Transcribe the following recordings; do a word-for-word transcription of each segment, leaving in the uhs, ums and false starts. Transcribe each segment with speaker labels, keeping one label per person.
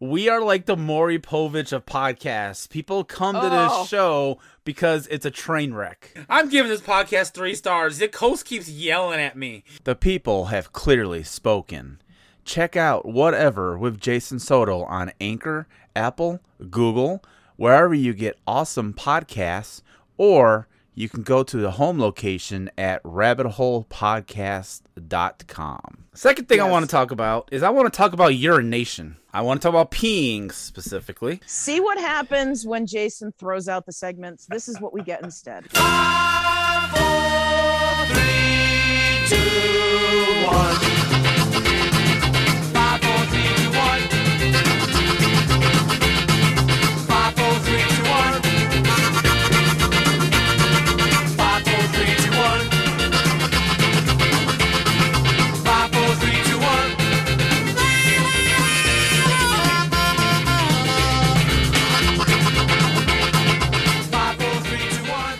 Speaker 1: We are like the Maury Povich of podcasts. People come to
Speaker 2: Oh.
Speaker 1: this show because it's a train wreck. I'm giving this podcast three stars. The host keeps yelling at me. The people have clearly spoken. Check out Whatever with Jason Soto on Anchor, Apple, Google, wherever you get awesome podcasts, or you can go to the home location at rabbit hole podcast dot com. Second thing
Speaker 2: Yes.
Speaker 1: I want to talk about is I want to talk about urination. I want to talk about peeing specifically.
Speaker 2: See what happens when Jason throws out the segments. This is what we get instead.
Speaker 3: Five, four, three, two, one. Five, four, three, two, one. Five, four, three, two, one. Five, four, three, two, one. Five, four, three, two, one. Five, four, three, two, one.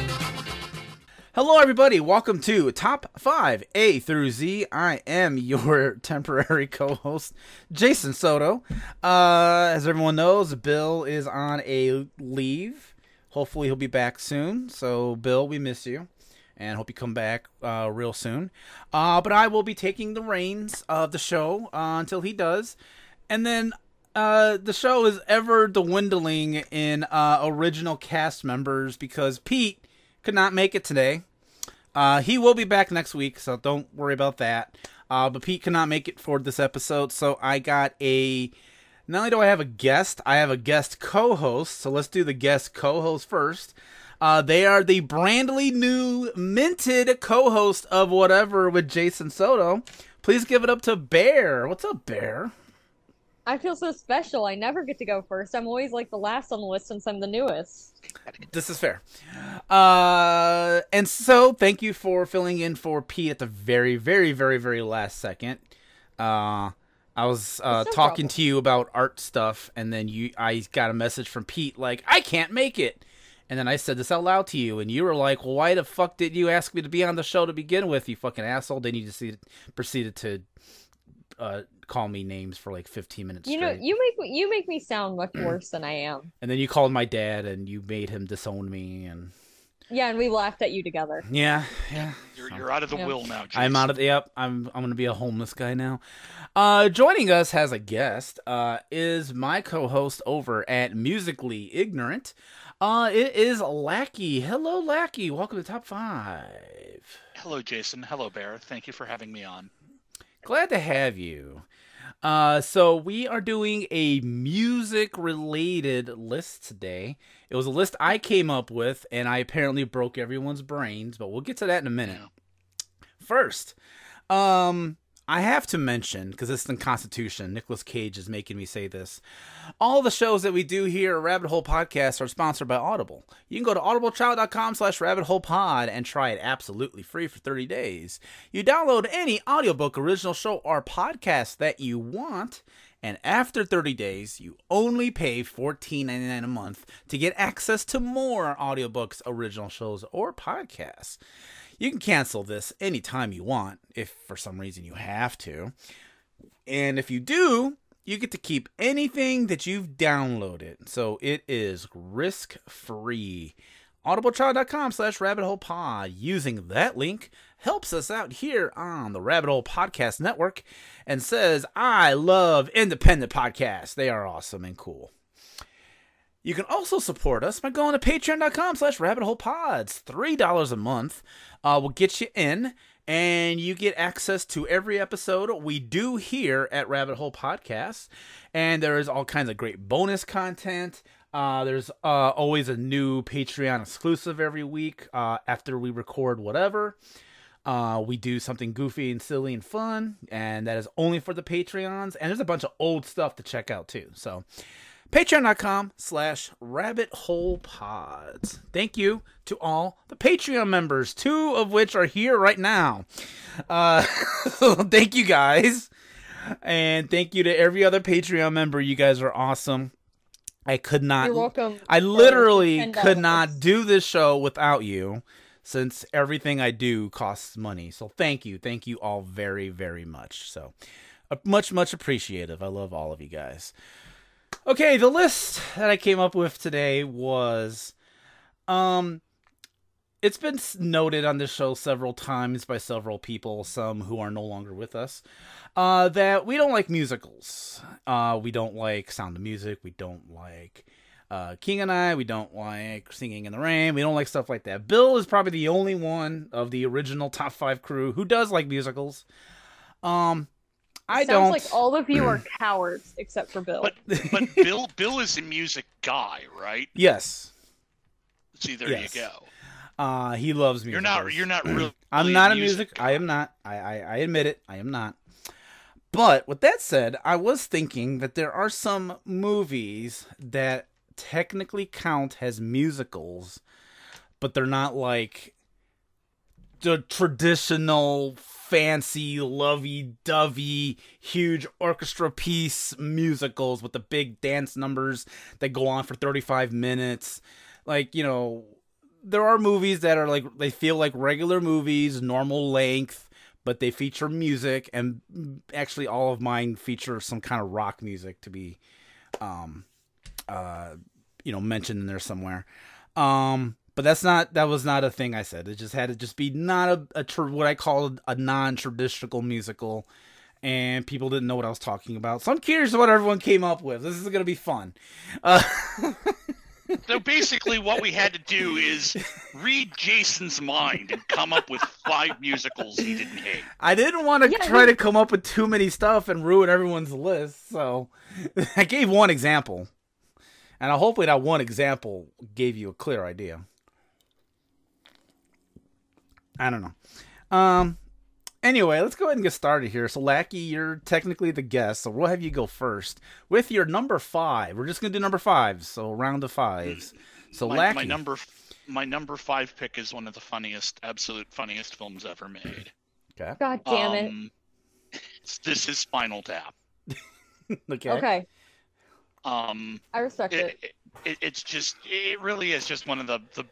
Speaker 1: Hello, everybody. Welcome to Top five A through Z. I am your temporary co-host, Jason Soto. Uh, as everyone knows, Bill is on a leave. Hopefully, he'll be back soon. So, Bill, we miss you, and hope you come back uh, real soon. Uh, but I will be taking the reins of the show uh, until he does. And then uh, the show is ever dwindling in uh, original cast members because Pete could not make it today. Uh, he will be back next week, so don't worry about that. Uh, but Pete could not make it for this episode, so I got a... Not only do I have a guest, I have a guest co-host, so let's do the guest co-host first. Uh, they are the brandly new, minted co-host of Whatever with Jason Soto. Please give it up to Bear. What's up, Bear?
Speaker 4: I feel so special. I never get to go first. I'm always like the last on the list since I'm the newest.
Speaker 1: This is fair. Uh, and so, thank you for filling in for Pete at the very, very, very, very last second. Uh, I was uh,
Speaker 4: It's no
Speaker 1: talking
Speaker 4: problem.
Speaker 1: to you about art stuff, and then you, I got a message from Pete like, I can't make it. And then I said this out loud to you, and you were like, well, why the fuck did you ask me to be on the show to begin with, you fucking asshole? Then you just proceeded to uh, call me names for like fifteen minutes
Speaker 4: You know,
Speaker 1: straight.
Speaker 4: you make me- you make me sound much worse than I am.
Speaker 1: And then you called my dad, and you made him disown me, and...
Speaker 4: Yeah, and we laughed at you together.
Speaker 1: Yeah, yeah.
Speaker 5: You're, you're out of the
Speaker 4: Yeah.
Speaker 5: will now, Jason.
Speaker 1: I'm out of the, yep, I'm I'm gonna be a homeless guy now. Uh joining us as a guest uh is my co-host over at Musically Ignorant. Uh it is Lackey. Hello, Lackey. Welcome to Top Five.
Speaker 5: Hello, Jason. Hello, Bear. Thank you for having me on.
Speaker 1: Glad to have you. Uh, so we are doing a music-related list today. It was a list I came up with, and I apparently broke everyone's brains, but we'll get to that in a minute.
Speaker 5: Yeah.
Speaker 1: First, um, I have to mention, because it's in Constitution, Nicolas Cage is making me say this, all the shows that we do here at Rabbit Hole Podcast are sponsored by Audible. You can go to audibletrial.com slash rabbitholepod and try it absolutely free for thirty days. You download any audiobook, original show, or podcast that you want, and after thirty days, you only pay fourteen ninety-nine a month to get access to more audiobooks, original shows, or podcasts. You can cancel this anytime you want, if for some reason you have to. And if you do, you get to keep anything that you've downloaded. So it is risk-free. audibletrial.com slash rabbitholepod. Using that link helps us out here on the Rabbit Hole Podcast Network and says, I love independent podcasts. They are awesome and cool. You can also support us by going to patreon.com slash rabbitholepods. three dollars a month uh, will get you in, and you get access to every episode we do here at Rabbit Hole Podcasts. And there is all kinds of great bonus content. Uh, there's uh, always a new Patreon exclusive every week uh, after we record whatever. Uh, we do something goofy and silly and fun, and that is only for the Patreons. And there's a bunch of old stuff to check out, too. So... Patreon.com slash rabbit hole pods. Thank you to all the Patreon members, two of which are here right now. Uh, thank you guys. And thank you to every other Patreon member. You guys are awesome. I could not.
Speaker 4: You're welcome.
Speaker 1: I
Speaker 4: for
Speaker 1: literally
Speaker 4: ten
Speaker 1: could
Speaker 4: dollars.
Speaker 1: not do this show without you, since everything I do costs money. So thank you. Thank you all very, very much. So uh, much, much appreciative. I love all of you guys. Okay, the list that I came up with today was, um, it's been s- noted on this show several times by several people, some who are no longer with us, uh, that we don't like musicals. Uh, we don't like Sound of Music. We don't like uh, King and I. We don't like Singing in the Rain. We don't like stuff like that. Bill is probably the only one of the original top five crew who does like musicals. Um, I
Speaker 4: Sounds
Speaker 1: don't.
Speaker 4: like all of you are cowards except for Bill.
Speaker 5: But but Bill Bill is a music guy, right?
Speaker 1: Yes.
Speaker 5: See, there
Speaker 1: Yes.
Speaker 5: you go.
Speaker 1: Uh, he loves musicals.
Speaker 5: You're not you're not really.
Speaker 1: I'm not a
Speaker 5: music.
Speaker 1: music. I am not. I, I I admit it. I am not. But with that said, I was thinking that there are some movies that technically count as musicals, but they're not like the traditional fancy, lovey-dovey, huge orchestra piece musicals with the big dance numbers that go on for thirty-five minutes. Like, you know, there are movies that are like, they feel like regular movies, normal length, but they feature music, and actually all of mine feature some kind of rock music to be, um, uh, you know, mentioned in there somewhere. Um, but that's not, that was not a thing I said. It just had to just be not a, a tr- what I call a non-traditional musical, and people didn't know what I was talking about. So I'm curious what everyone came up with. This is going to be fun. Uh,
Speaker 5: So basically, what we had to do is read Jason's mind and come up with five musicals he didn't hate.
Speaker 1: I didn't want to
Speaker 4: Yeah,
Speaker 1: try
Speaker 4: we-
Speaker 1: to come up with too many stuff and ruin everyone's list, so I gave one example. And I hopefully that one example gave you a clear idea. I don't know. Um. Anyway, let's go ahead and get started here. So, Lackey, you're technically the guest, so we'll have you go first with your number five. We're just gonna do number fives, so round of fives. So,
Speaker 5: my,
Speaker 1: Lackey,
Speaker 5: my number my number five pick is one of the funniest, absolute funniest films ever made.
Speaker 1: okay,
Speaker 4: God damn it.
Speaker 5: Um, this is Spinal Tap.
Speaker 1: okay,
Speaker 4: Okay,
Speaker 5: Um,
Speaker 4: I respect it.
Speaker 5: it, it, it's just it really is just one of the the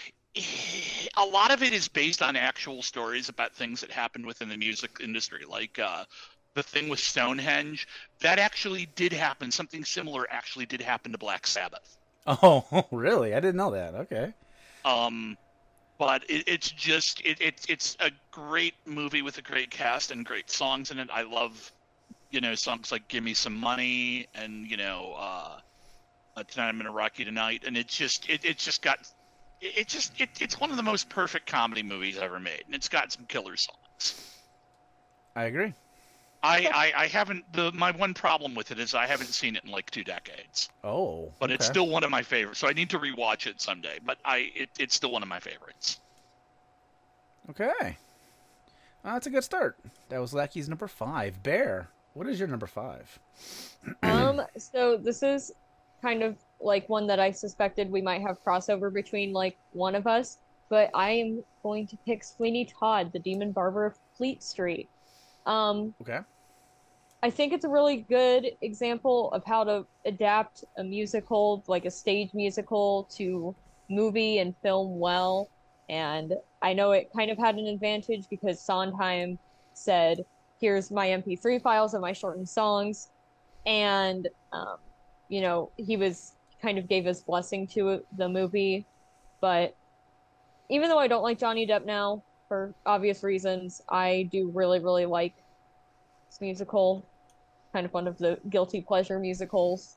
Speaker 5: a lot of it is based on actual stories about things that happened within the music industry, like uh the thing with Stonehenge. That actually did happen. Something similar actually did happen to Black Sabbath.
Speaker 1: Oh, really? I didn't know that. Okay.
Speaker 5: Um but it, it's just it, it it's a great movie with a great cast and great songs in it. I love, you know, songs like "Give Me Some Money" and, you know, uh, uh "Tonight I'm Gonna Rock You Tonight," and it's just it it's just got it, it just it, it's one of the most perfect comedy movies ever made, and it's got some killer songs.
Speaker 1: I agree.
Speaker 5: I, I, I haven't the my one problem with it is I haven't seen it in like two decades,
Speaker 1: Oh,
Speaker 5: but it's
Speaker 1: okay.
Speaker 5: still one of my favorites. So I need to rewatch it someday. But I it, it's still one of my favorites.
Speaker 1: Okay. Well, that's a good start. That was Lackey's number five. Bear, what is your number five?
Speaker 4: Um, so this is kind of like one that I suspected we might have crossover between like one of us, but I am going to pick Sweeney Todd, the Demon Barber of Fleet Street. Um,
Speaker 1: Okay.
Speaker 4: I think it's a really good example of how to adapt a musical, like a stage musical, to movie and film well. And I know it kind of had an advantage because Sondheim said, here's my M P three files of my shortened songs. And, um, you know, he was kind of gave his blessing to the movie. But even though I don't like Johnny Depp now, for obvious reasons, I do really, really like this musical. Kind of one of the guilty pleasure musicals.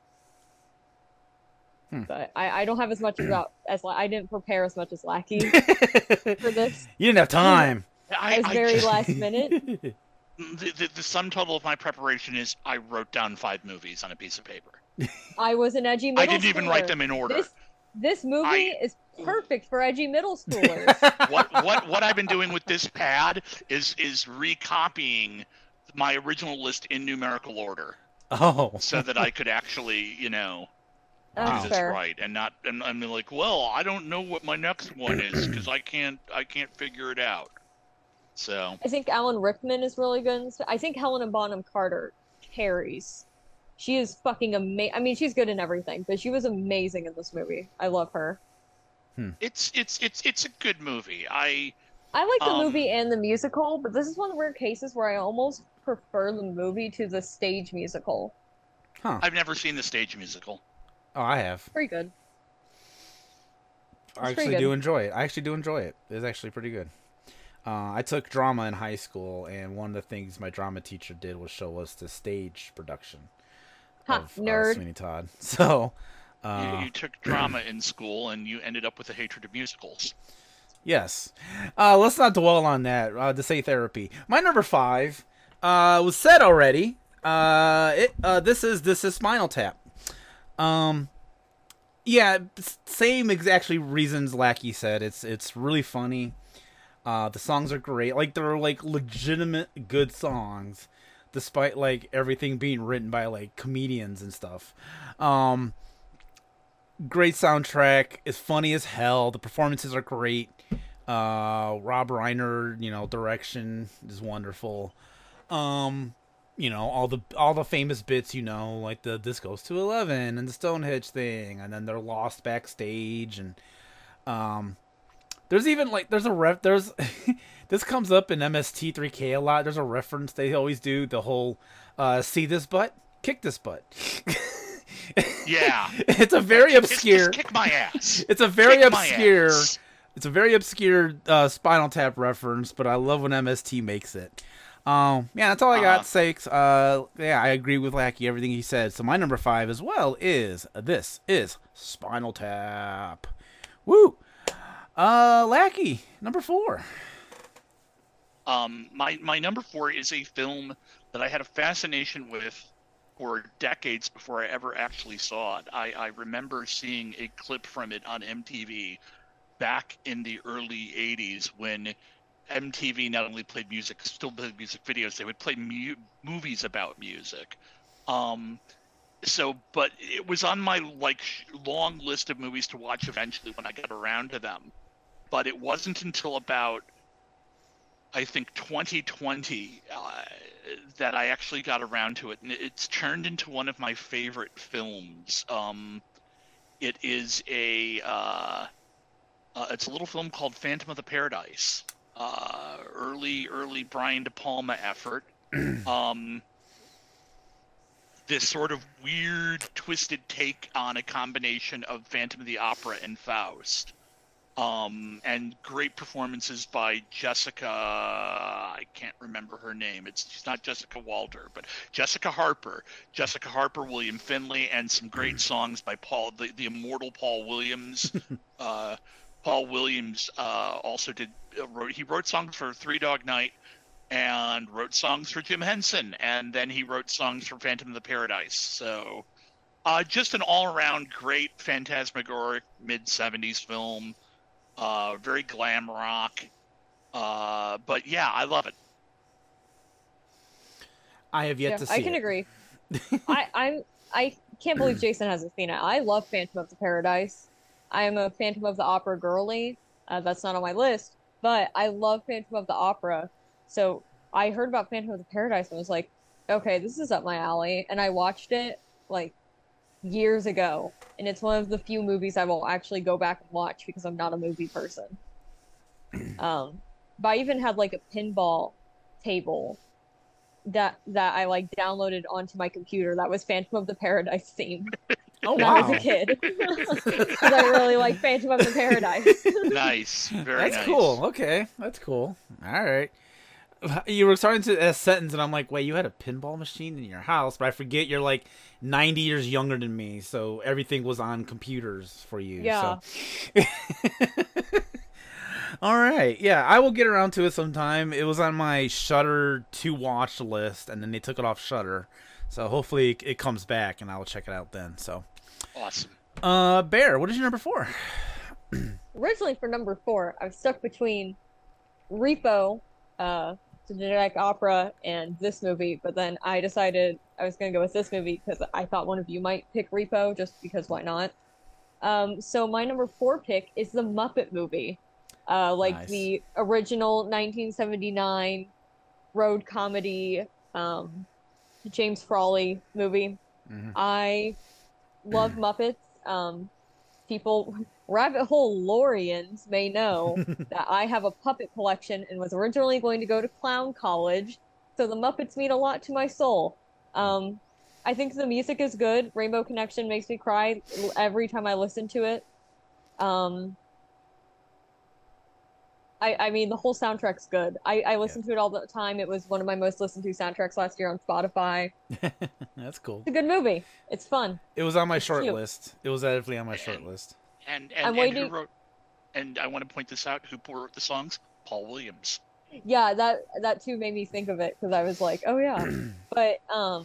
Speaker 1: Hmm.
Speaker 4: But I, I don't have as much about as I didn't prepare as much as Lackey
Speaker 1: you
Speaker 4: for this.
Speaker 1: didn't have time.
Speaker 5: I,
Speaker 4: It was
Speaker 5: I
Speaker 4: very
Speaker 5: just-
Speaker 4: last minute.
Speaker 5: the, the, the sum total of my preparation is I wrote down five movies on a piece of paper.
Speaker 4: I was an edgy middle
Speaker 5: I didn't even write
Speaker 4: schooler.
Speaker 5: them in order.
Speaker 4: This this movie
Speaker 5: I-
Speaker 4: is perfect for edgy middle schoolers.
Speaker 5: what what what I've been doing with this pad is is recopying my original list in numerical order
Speaker 1: Oh.
Speaker 5: so that I could actually, you know,
Speaker 4: That's
Speaker 5: do this
Speaker 4: fair.
Speaker 5: right and not and I'm like, well, I don't know what my next one is because I can't I can't figure it out. So
Speaker 4: I think Alan Rickman is really good. in this- I think Helena Bonham Carter carries. She is fucking amazing. I mean, she's good in everything, but she was amazing in this movie. I love her.
Speaker 5: it's it's it's it's a good movie. I
Speaker 4: I like the
Speaker 5: Um,
Speaker 4: movie and the musical, but this is one of the rare cases where I almost prefer the movie to the stage musical.
Speaker 1: Huh.
Speaker 5: I've never seen the stage musical.
Speaker 1: Oh, I have.
Speaker 4: Pretty good.
Speaker 1: I
Speaker 4: It's pretty
Speaker 1: actually do
Speaker 4: good.
Speaker 1: enjoy it. I actually do enjoy it. It's actually pretty good. Uh, I took drama in high school, and one of the things my drama teacher did was show us the stage production
Speaker 4: Ha,
Speaker 1: of uh,
Speaker 4: nerd.
Speaker 1: Sweeney Todd. So,
Speaker 5: You,
Speaker 1: uh,
Speaker 5: you took drama in school, and you ended up with a hatred of musicals.
Speaker 1: yes. Uh, let's not dwell on that. Uh, to say therapy. My number five uh, was said already. Uh, it, uh, this is this is Spinal Tap. Um, yeah, s- same ex- actually reasons Lackey said. It's it's really funny. Uh, the songs are great. Like they're like legitimate good songs, despite like everything being written by like comedians and stuff. Um, great soundtrack. It's funny as hell. The performances are great. Uh, Rob Reiner, you know, direction is wonderful. Um, you know, all the all the famous bits, you know, like the this goes to eleven and the Stonehenge thing, and then they're lost backstage, and um, there's even like there's a ref there's this comes up in M S T three K a lot. There's a reference they always do, the whole uh, see this butt, kick this butt.
Speaker 5: Yeah.
Speaker 1: It's a very
Speaker 5: Just-
Speaker 1: obscure.
Speaker 5: Just kick my ass.
Speaker 1: It's a very
Speaker 5: Kick my
Speaker 1: obscure.
Speaker 5: ass.
Speaker 1: It's a very obscure uh, Spinal Tap reference, but I love when M S T makes it. Um, yeah, that's all I got
Speaker 5: Uh-huh.
Speaker 1: to say. Uh, yeah, I agree with Lackey, everything he said. So my number five as well is this is Spinal Tap. Woo! Uh, Lackey, number four.
Speaker 5: Um, my my number four is a film that I had a fascination with for decades before I ever actually saw it. I, I remember seeing a clip from it on M T V back in the early eighties when M T V not only played music, still played music videos, they would play mu- movies about music. Um, so, but it was on my like sh- long list of movies to watch eventually when I got around to them. But it wasn't until about I think twenty twenty uh, that I actually got around to it, and it's turned into one of my favorite films. Um, it is a uh, uh, it's a little film called Phantom of the Paradise. Uh, early early Brian De Palma effort. Um, this sort of weird, twisted take on a combination of Phantom of the Opera and Faust. Um, and great performances by Jessica. I can't remember her name. It's she's not Jessica Walter, but Jessica Harper. Jessica Harper, William Finley, and some great songs by Paul, the, the immortal Paul Williams. uh, Paul Williams uh, also did. Uh, wrote, he wrote songs for Three Dog Night, and wrote songs for Jim Henson, and then he wrote songs for Phantom of the Paradise. So, uh, just an all-around great phantasmagoric mid seventies film. Uh, very glam rock, uh, but yeah, I love it.
Speaker 1: I have yet
Speaker 4: Yeah,
Speaker 1: to see
Speaker 4: I can
Speaker 1: it.
Speaker 4: agree. I I'm I can't believe Jason hasn't seen it. I love Phantom of the Paradise. I am a Phantom of the Opera girly. Uh, that's not on my list, but I love Phantom of the Opera. So I heard about Phantom of the Paradise and was like, okay, this is up my alley. And I watched it like years ago, and it's one of the few movies I will actually go back and watch because I'm not a movie person. Um, but I even had like a pinball table that that I like downloaded onto my computer that was Phantom of the Paradise themed
Speaker 1: Oh
Speaker 4: when I
Speaker 1: wow,
Speaker 4: was a kid. Because I really like Phantom of the Paradise.
Speaker 5: Nice, very
Speaker 1: that's
Speaker 5: nice.
Speaker 1: cool. Okay, that's cool. All right. You were starting to a sentence, and I'm like, wait, you had a pinball machine in your house, but I forget you're like ninety years younger than me, so everything was on computers for you.
Speaker 4: Yeah.
Speaker 1: So. All right, yeah, I will get around to it sometime. It was on my Shudder to watch list, and then they took it off Shudder, so hopefully it, it comes back, and I will check it out then. So,
Speaker 5: Awesome.
Speaker 1: uh, Bear, what is your number four?
Speaker 4: Originally for number four, I was stuck between Repo, uh, the Genetic Opera, and this movie, but then I decided I was going to go with this movie because I thought one of you might pick Repo, just because why not? Um, so my number four pick is the Muppet movie, uh, like
Speaker 1: Nice.
Speaker 4: the original nineteen seventy-nine road comedy, um, James Frawley movie.
Speaker 1: Mhm.
Speaker 4: I love Muppets. Um, people, rabbit hole Lorians may know that I have a puppet collection and was originally going to go to clown college, so the Muppets mean a lot to my soul. Um, I think the music is good. Rainbow Connection makes me cry every time I listen to it. Um, I I mean the whole soundtrack's good. I I listen to it all the time. It was one of my most listened to soundtracks last year on Spotify.
Speaker 1: That's cool.
Speaker 4: It's a good movie. It's fun.
Speaker 1: It was on my short
Speaker 4: cute.
Speaker 1: list. It was definitely on my short list.
Speaker 5: And
Speaker 4: I'm
Speaker 5: and, and
Speaker 4: waiting-
Speaker 5: who wrote? And I want to point this out. Who wrote the songs? Paul Williams.
Speaker 4: Yeah, that that too made me think of it because I was like, oh yeah. But um,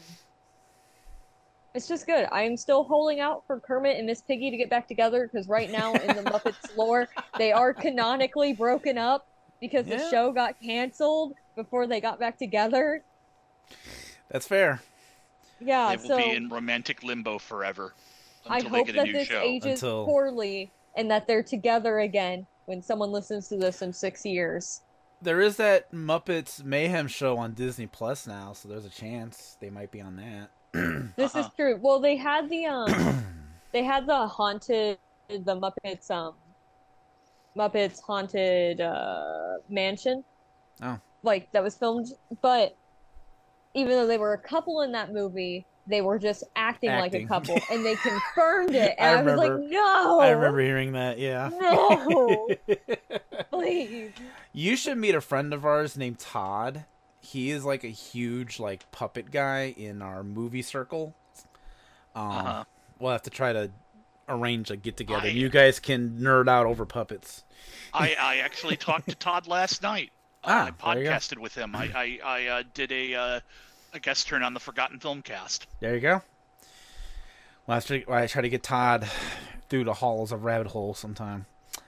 Speaker 4: it's just good. I am still holding out for Kermit and Miss Piggy to get back together because right now in the Muppets lore, they are canonically broken up because the
Speaker 1: Yeah.
Speaker 4: show got canceled before they got back together.
Speaker 1: That's fair.
Speaker 4: Yeah,
Speaker 5: they will
Speaker 4: so
Speaker 5: be in romantic limbo forever
Speaker 4: I
Speaker 5: until they
Speaker 4: hope
Speaker 5: get a
Speaker 4: that
Speaker 5: new
Speaker 4: this
Speaker 5: show.
Speaker 4: ages
Speaker 1: Until-
Speaker 4: poorly and that they're together again when someone listens to this in six years.
Speaker 1: There is that Muppets Mayhem show on Disney Plus now, so there's a chance they might be on that.
Speaker 4: This
Speaker 5: Uh-huh.
Speaker 4: is true. Well, they had the um, they had the haunted, the Muppets um, Muppets haunted uh mansion.
Speaker 1: Oh.
Speaker 4: Like that was filmed, but even though they were a couple in that movie, they were just acting, like a
Speaker 1: Acting.
Speaker 4: couple, and they confirmed it.
Speaker 1: I
Speaker 4: And I, was like,
Speaker 1: remember-
Speaker 4: no,
Speaker 1: I remember hearing that, yeah.
Speaker 4: no, please.
Speaker 1: You should meet a friend of ours named Todd. He is like a huge like puppet guy in our movie circle. Um,
Speaker 5: Uh-huh.
Speaker 1: We'll have to try to arrange a get together.
Speaker 5: I-
Speaker 1: You guys can nerd out over puppets.
Speaker 5: I, I actually talked to Todd last night.
Speaker 1: Ah,
Speaker 5: Uh,
Speaker 1: there
Speaker 5: I
Speaker 1: you go.
Speaker 5: podcasted with him. I I, I uh, did a uh, a guest turn on the Forgotten Filmcast.
Speaker 1: There you go. Well, I try, I try to get Todd through the halls of Rabbit Hole sometime.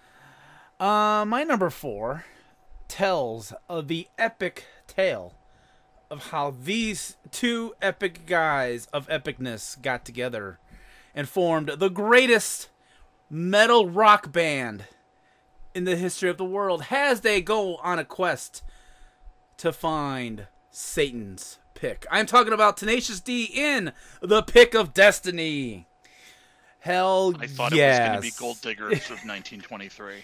Speaker 1: Uh, my number four tells of the epic tale of how these two epic guys of epicness got together and formed the greatest metal rock band in the history of the world as they go on a quest to find Satan's pick. I'm talking about Tenacious D in The Pick of Destiny. Hell
Speaker 5: I thought
Speaker 1: yes.
Speaker 5: it was going to be Gold Diggers of nineteen twenty-three.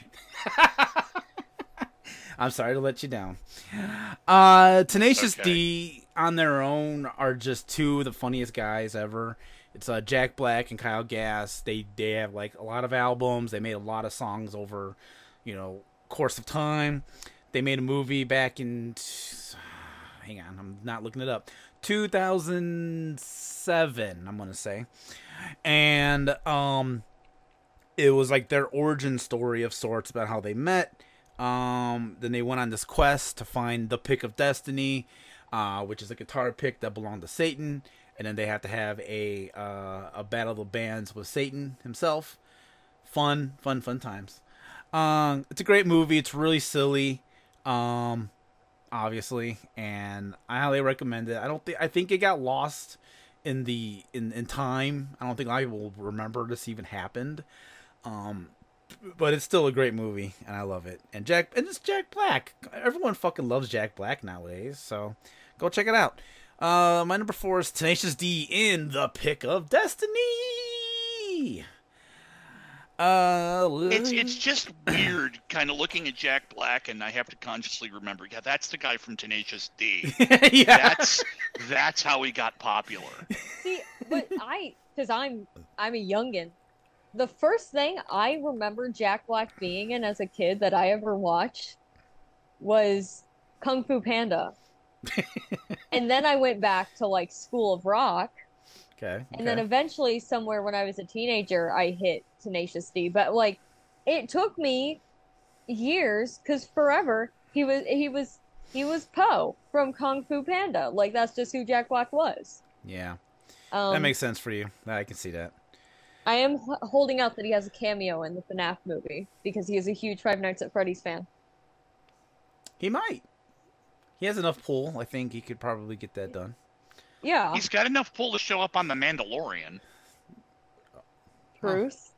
Speaker 1: I'm sorry to let you down. Uh, Tenacious
Speaker 5: Okay.
Speaker 1: D on their own are just two of the funniest guys ever. It's uh, Jack Black and Kyle Gass. They they have like a lot of albums. They made a lot of songs over, you know, course of time. They made a movie back in. Hang on, I'm not looking it up. two thousand seven, I'm gonna say, and um, it was like their origin story of sorts about how they met. Um, then they went on this quest to find the pick of destiny, uh, which is a guitar pick that belonged to Satan. And then they have to have a uh, a battle of the bands with Satan himself. Fun, fun, fun times. Um, it's a great movie. It's really silly, um, obviously, and I highly recommend it. I don't think I think it got lost in the in, in time. I don't think a lot of people will remember this even happened. Um, but it's still a great movie, and I love it. And Jack and it's Jack Black. Everyone fucking loves Jack Black nowadays, so go check it out. Uh, my number four is Tenacious D in The Pick of Destiny. Uh,
Speaker 5: It's it's just weird, kind of looking at Jack Black, and I have to consciously remember, yeah, that's the guy from Tenacious D.
Speaker 1: yeah.
Speaker 5: That's that's how he got popular.
Speaker 4: See, but I, because I'm, I'm a youngin. The first thing I remember Jack Black being in as a kid that I ever watched was Kung Fu Panda. And then I went back to like School of Rock.
Speaker 1: Okay.
Speaker 4: And then
Speaker 1: okay.
Speaker 4: eventually, somewhere when I was a teenager, I hit Tenacious D. But like, it took me years because forever he was he was he was Poe from Kung Fu Panda. Like that's just who Jack Black was.
Speaker 1: Yeah,
Speaker 4: Um,
Speaker 1: that makes sense for you. I can see that.
Speaker 4: I am h- holding out that he has a cameo in the F NAF movie because he is a huge Five Nights at Freddy's fan.
Speaker 1: He might. He has enough pull. I think he could probably get that done.
Speaker 4: Yeah,
Speaker 5: He's got enough pull to show up on The Mandalorian.
Speaker 4: truth.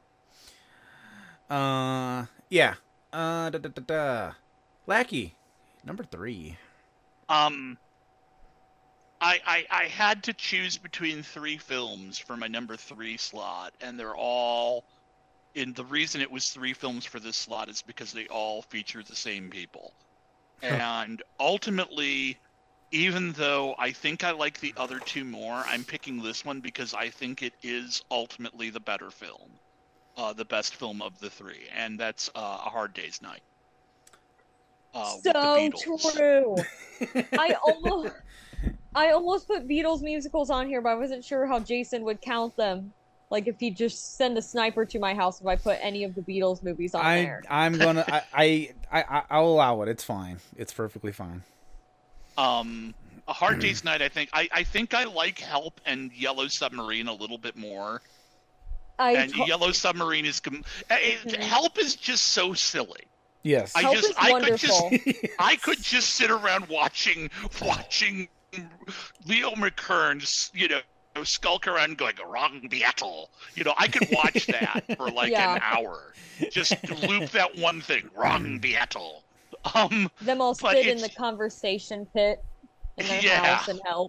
Speaker 1: Uh, yeah. Uh, da da da da. Lackey, number three.
Speaker 5: Um, I, I I had to choose between three films for my number three slot, and they're all. And the reason it was three films for this slot is because they all feature the same people, and ultimately, even though I think I like the other two more, I'm picking this one because I think it is ultimately the better film, uh, the best film of the three, and that's uh, A Hard Day's Night. Uh, with the
Speaker 4: So
Speaker 5: Beatles.
Speaker 4: true. I almost, I almost put Beatles musicals on here, but I wasn't sure how Jason would count them. Like if he'd just send a sniper to my house if I put any of the Beatles movies on
Speaker 1: I
Speaker 4: there.
Speaker 1: I'm gonna I, I I I'll allow it. It's fine. It's perfectly fine.
Speaker 5: Um, A Hard Day's Night. I think I, I think I like Help and Yellow Submarine a little bit more.
Speaker 4: I
Speaker 5: And
Speaker 4: to-
Speaker 5: Yellow Submarine is com- it,
Speaker 4: Mhm.
Speaker 5: Help is just so silly.
Speaker 1: Yes.
Speaker 5: I
Speaker 4: Help
Speaker 5: just
Speaker 4: is
Speaker 5: I
Speaker 4: wonderful.
Speaker 5: could just I could just sit around watching watching Leo McKern just, you know, skulk around going wrong Beatle. You know, I could watch that for like
Speaker 4: Yeah.
Speaker 5: an hour. Just loop that one thing, wrong Beatle. Um
Speaker 4: them all
Speaker 5: but
Speaker 4: sit in the
Speaker 5: it's-
Speaker 4: conversation pit in their
Speaker 5: Yeah.
Speaker 4: house and help.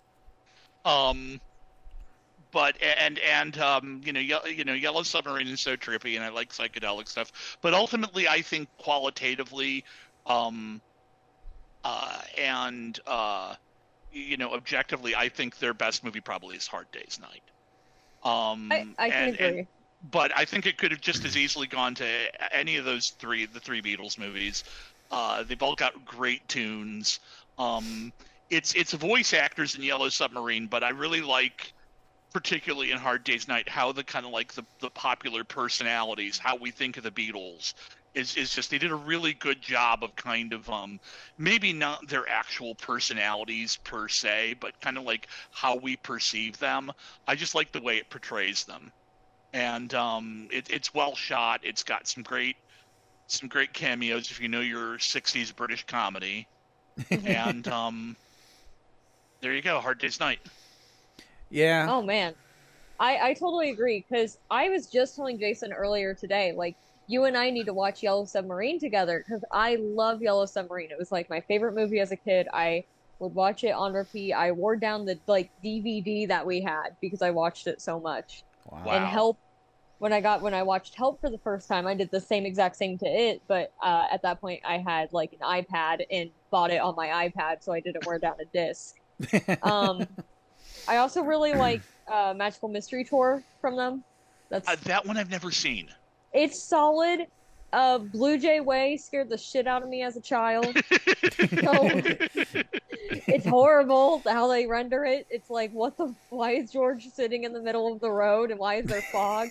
Speaker 5: um but and and um you know ye- you know Yellow Submarine is so trippy, and I like psychedelic stuff, but ultimately I think qualitatively um uh and uh you know objectively I think their best movie probably is Hard Day's Night. um
Speaker 4: I, I can
Speaker 5: and,
Speaker 4: agree.
Speaker 5: and but I think it could have just as easily gone to any of those three the three Beatles movies. Uh they've all got great tunes. um it's it's voice actors in Yellow Submarine, but I really like, particularly in Hard Day's Night, how the kind of like the, the popular personalities, how we think of the Beatles, is is just they did a really good job of kind of um maybe not their actual personalities per se, but kind of like how we perceive them. I just like the way it portrays them, and um it, it's well shot. It's got some great some great cameos if you know your sixties British comedy, and um there you go, Hard Day's Night.
Speaker 1: Yeah.
Speaker 4: Oh man, I I totally agree because I was just telling Jason earlier today, like you and I need to watch Yellow Submarine together because I love Yellow Submarine. It was like my favorite movie as a kid. I would watch it on repeat. I wore down the like D V D that we had because I watched it so much.
Speaker 1: Wow.
Speaker 5: Wow.
Speaker 4: And Help, when I got when I watched Help for the first time, I did the same exact thing to it, but uh, at that point I had like an iPad and bought it on my iPad, so I didn't wear down a disc. Um, I also really like uh, Magical Mystery Tour from them. That's
Speaker 5: Uh, that one I've never seen.
Speaker 4: it's solid. Uh, Blue Jay Way scared the shit out of me as a child. So it's horrible how they render it. It's like, what the? Why is George sitting in the middle of the road and why is there fog?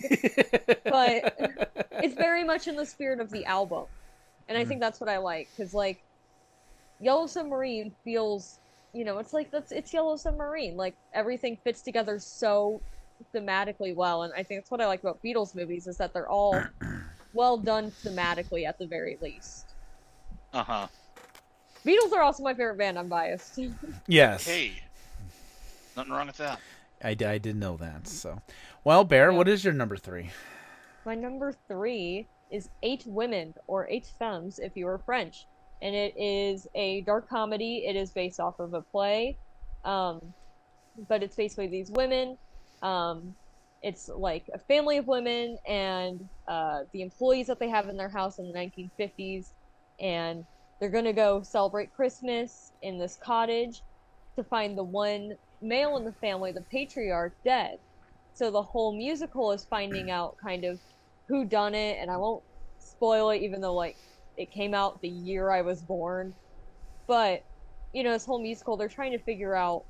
Speaker 4: But it's very much in the spirit of the album, and I think that's what I like because like Yellow Submarine feels, you know, it's like that's it's Yellow Submarine. Like everything fits together so thematically well, and I think that's what I like about Beatles movies is that they're all well done thematically at the very least.
Speaker 5: Uh-huh.
Speaker 4: Beatles are also my favorite band. I'm biased.
Speaker 1: Yes.
Speaker 5: Hey, nothing wrong with that.
Speaker 1: I, d- I did know that. So, well, Bear,
Speaker 4: Yeah.
Speaker 1: what is your number three?
Speaker 4: My number three is Eight Women, or Eight Femmes if you are French. And it is a dark comedy. It is based off of a play. Um, but it's basically these women. Um, it's like a family of women and uh, the employees that they have in their house in the nineteen fifties. And they're going to go celebrate Christmas in this cottage to find the one male in the family, the patriarch, dead. So the whole musical is finding out kind of who done it, and I won't spoil it even though like it came out the year I was born. But you know, this whole musical, they're trying to figure out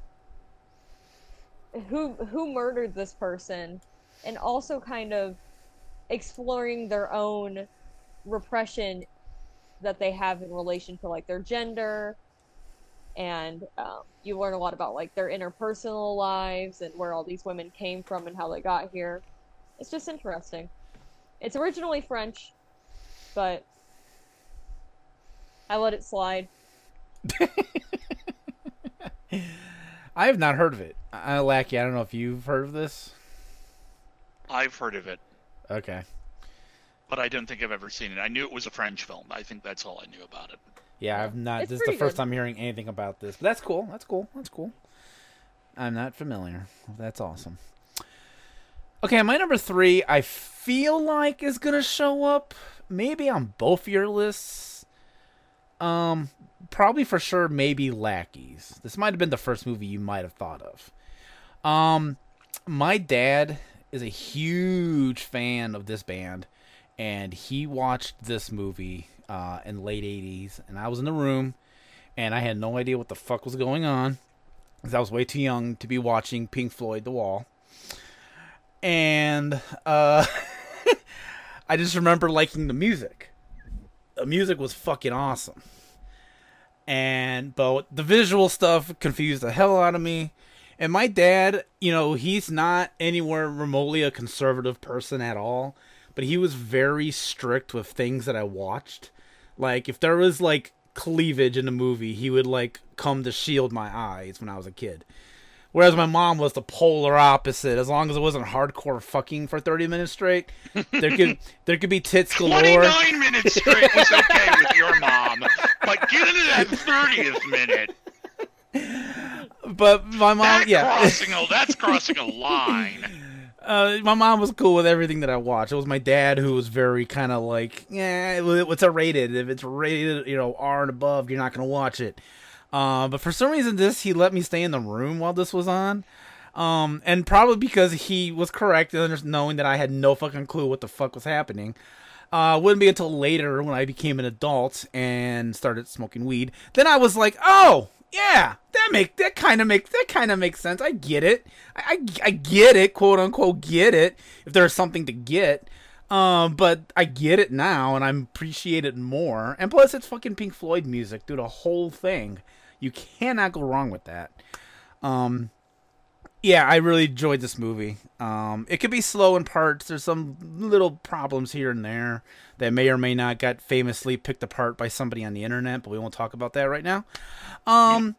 Speaker 4: who who murdered this person, and also kind of exploring their own repression that they have in relation to like their gender. And um, you learn a lot about like their interpersonal lives and where all these women came from and how they got here. It's just interesting. It's originally French, but I let it slide.
Speaker 1: I have not heard of it. I, Lackey, I don't know if you've heard of this.
Speaker 5: I've heard of it,
Speaker 1: Okay.
Speaker 5: but I don't think I've ever seen it. I knew it was a French film. I think that's all I knew about it.
Speaker 1: Yeah, I've not.
Speaker 4: It's
Speaker 1: This is the
Speaker 4: pretty
Speaker 1: first
Speaker 4: good.
Speaker 1: time hearing anything about this. But that's cool. That's cool. That's cool. I'm not familiar. That's awesome. Okay, my number three, I feel like is gonna show up maybe on both your lists. Um, probably for sure, maybe Lackeys. This might have been the first movie you might have thought of. Um, my dad is a huge fan of this band, and he watched this movie uh, in the late eighties, and I was in the room, and I had no idea what the fuck was going on, because I was way too young to be watching Pink Floyd The Wall. And uh, I just remember liking the music. The music was fucking awesome. And, but the visual stuff confused the hell out of me. And my dad, you know, he's not anywhere remotely a conservative person at all, but he was very strict with things that I watched. Like, if there was, like, cleavage in the movie, he would, like, come to shield my eyes when I was a kid. Whereas my mom was the polar opposite. As long as it wasn't hardcore fucking for thirty minutes straight, there could there could be tits galore.
Speaker 5: twenty-nine minutes straight was okay with your mom, but get into that thirtieth minute.
Speaker 1: But my mom,
Speaker 5: That
Speaker 1: yeah,
Speaker 5: crossing a, that's crossing a line.
Speaker 1: uh, my mom was cool with everything that I watched. It was my dad who was very kind of like, yeah, what's a rated? If it's rated, you know, R and above, you're not gonna watch it. Uh, but for some reason, this he let me stay in the room while this was on, um, and probably because he was correct in knowing that I had no fucking clue what the fuck was happening. Uh, wouldn't be until later when I became an adult and started smoking weed. Then I was like, oh yeah, that make that kind of make that kind of makes sense. I get it. I, I I get it, quote unquote, get it. If there's something to get. Um, but I get it now, and I appreciate it more. And plus, it's fucking Pink Floyd music, dude. The whole thing. You cannot go wrong with that. Um, yeah, I really enjoyed this movie. Um, it could be slow in parts. There's some little problems here and there that may or may not got famously picked apart by somebody on the internet, but we won't talk about that right now. Um,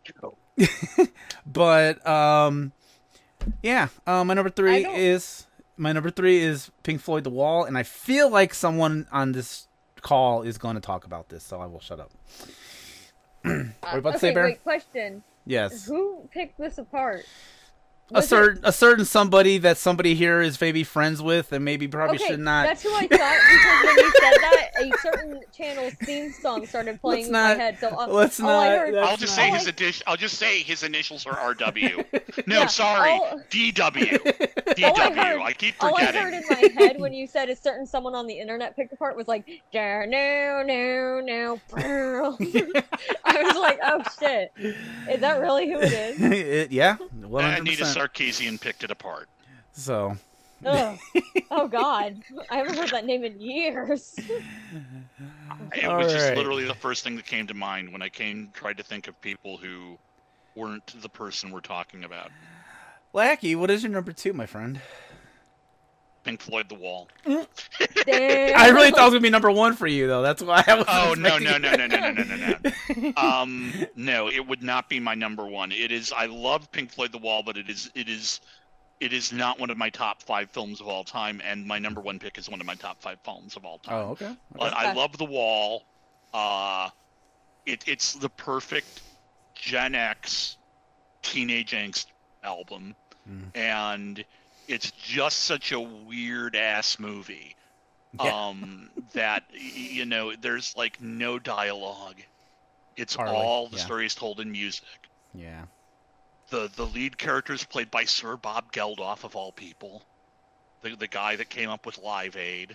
Speaker 1: but um, yeah, uh, my number three is my number three is Pink Floyd The Wall, and I feel like someone on this call is going to talk about this, so I will shut up. What are you about
Speaker 4: okay,
Speaker 1: to say, Bear?
Speaker 4: wait, question.
Speaker 1: Yes.
Speaker 4: Who picked this apart?
Speaker 1: A
Speaker 4: Was
Speaker 1: certain a certain somebody that somebody here is maybe friends with, and maybe probably
Speaker 4: okay,
Speaker 1: should not.
Speaker 4: that's who I thought, because when you said that, a certain channel's theme song started playing
Speaker 1: Let's
Speaker 4: in
Speaker 1: not-
Speaker 4: my head. So uh,
Speaker 1: let's
Speaker 4: all I
Speaker 1: not-
Speaker 4: heard,
Speaker 1: that's
Speaker 5: I'll just
Speaker 1: not-
Speaker 5: say
Speaker 4: all
Speaker 5: his
Speaker 4: I-
Speaker 5: addition. I'll just say his initials are R W. No,
Speaker 4: Yeah,
Speaker 5: sorry,
Speaker 4: all-
Speaker 5: D W. D
Speaker 4: All I
Speaker 5: W.
Speaker 4: heard-
Speaker 5: I keep
Speaker 4: All I
Speaker 5: forgetting.
Speaker 4: heard in my head when you said a certain someone on the internet picked apart was like, no, no, no, no. I was like, oh shit. Is that really who it is?
Speaker 1: It- yeah, one hundred
Speaker 5: Anita
Speaker 1: percent.
Speaker 5: Sarkeesian picked it apart.
Speaker 1: So,
Speaker 4: Ugh. Oh god. I haven't heard that name in years.
Speaker 5: It
Speaker 1: All
Speaker 5: was just
Speaker 1: right.
Speaker 5: literally the first thing that came to mind when I came tried to think of people who weren't the person we're talking about.
Speaker 1: Lackey, what is your number two, my friend?
Speaker 5: Pink Floyd The Wall.
Speaker 4: Damn.
Speaker 1: I really thought it was gonna be number one for you, though. That's why I was.
Speaker 5: Oh no
Speaker 1: expecting-
Speaker 5: no no no no no no no no. Um, no, it would not be my number one. It is. I love Pink Floyd The Wall, but it is. It is. It is not one of my top five films of all time, and my number one pick is one of my top five films of all time.
Speaker 1: Oh, okay.
Speaker 5: But I love The Wall. Uh, it, it's the perfect Gen X teenage angst album,
Speaker 1: Mm.
Speaker 5: and it's just such a weird ass movie.
Speaker 1: Yeah.
Speaker 5: Um, that y- you know, there's like no dialogue. It's
Speaker 1: Hardly,
Speaker 5: all the
Speaker 1: yeah.
Speaker 5: story is told in music.
Speaker 1: Yeah.
Speaker 5: The the lead character is played by Sir Bob Geldof of all people, the the guy that came up with Live Aid.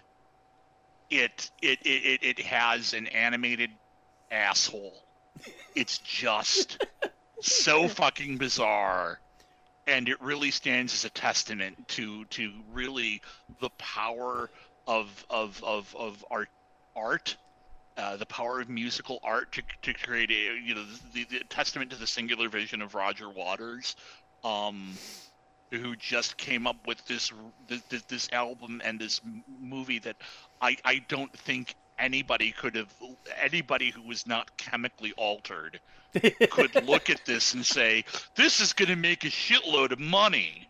Speaker 5: It it it it, it has an animated asshole. It's just so fucking bizarre, and it really stands as a testament to to really the power of of of of art art. Uh, the power of musical art to to create a you know the, the testament to the singular vision of Roger Waters, um, who just came up with this this, this album and this m- movie that I I don't think anybody could have anybody who was not chemically altered could look at this and say this is going to make a shitload of money.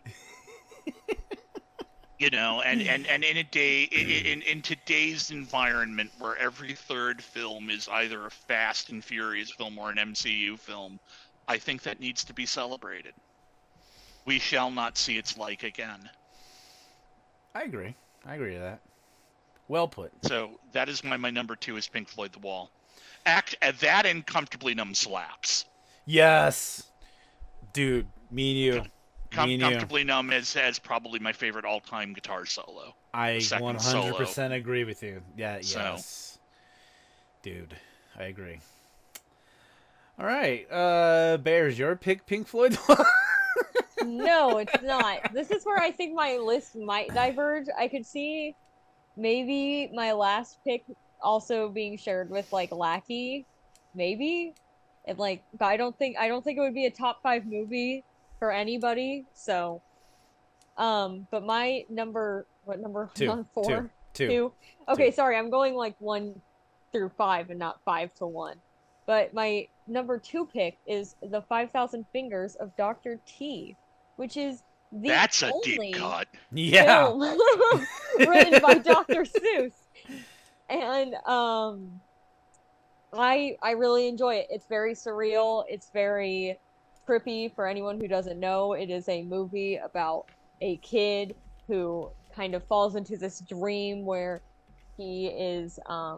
Speaker 5: You know, and, and, and in a day, in, in today's environment where every third film is either a Fast and Furious film or an M C U film, I think that needs to be celebrated. We shall not see its like again.
Speaker 1: I agree. I agree with that. Well put.
Speaker 5: So that is my, my number two is Pink Floyd The Wall. Act uh, that and Comfortably Numb slaps.
Speaker 1: Yes, dude, me and you.
Speaker 5: Com-
Speaker 1: me and you.
Speaker 5: Comfortably Numb is has probably my favorite all-time guitar solo.
Speaker 1: I
Speaker 5: second
Speaker 1: one hundred percent agree with you. Yeah,
Speaker 5: So-
Speaker 1: yes. Dude, I agree. All right, uh, Bears, your pick, Pink Floyd?
Speaker 4: No, it's not. This is where I think my list might diverge. I could see maybe my last pick also being shared with like Lackey, maybe. And like, but I don't think I don't think it would be a top five movie for anybody. So, um, but my number, what number?
Speaker 1: Two,
Speaker 4: One, four,
Speaker 1: two, two.
Speaker 4: two. Okay,
Speaker 1: Two.
Speaker 4: sorry, I'm going like one through five and not five to one. But my number two pick is The five thousand Fingers of Doctor T, which is the
Speaker 5: That's a
Speaker 4: only
Speaker 5: deep cut.
Speaker 1: Yeah.
Speaker 4: film written by Doctor Seuss. And um I I really enjoy it. It's very surreal. It's very trippy for anyone who doesn't know. It is a movie about a kid who kind of falls into this dream where he is um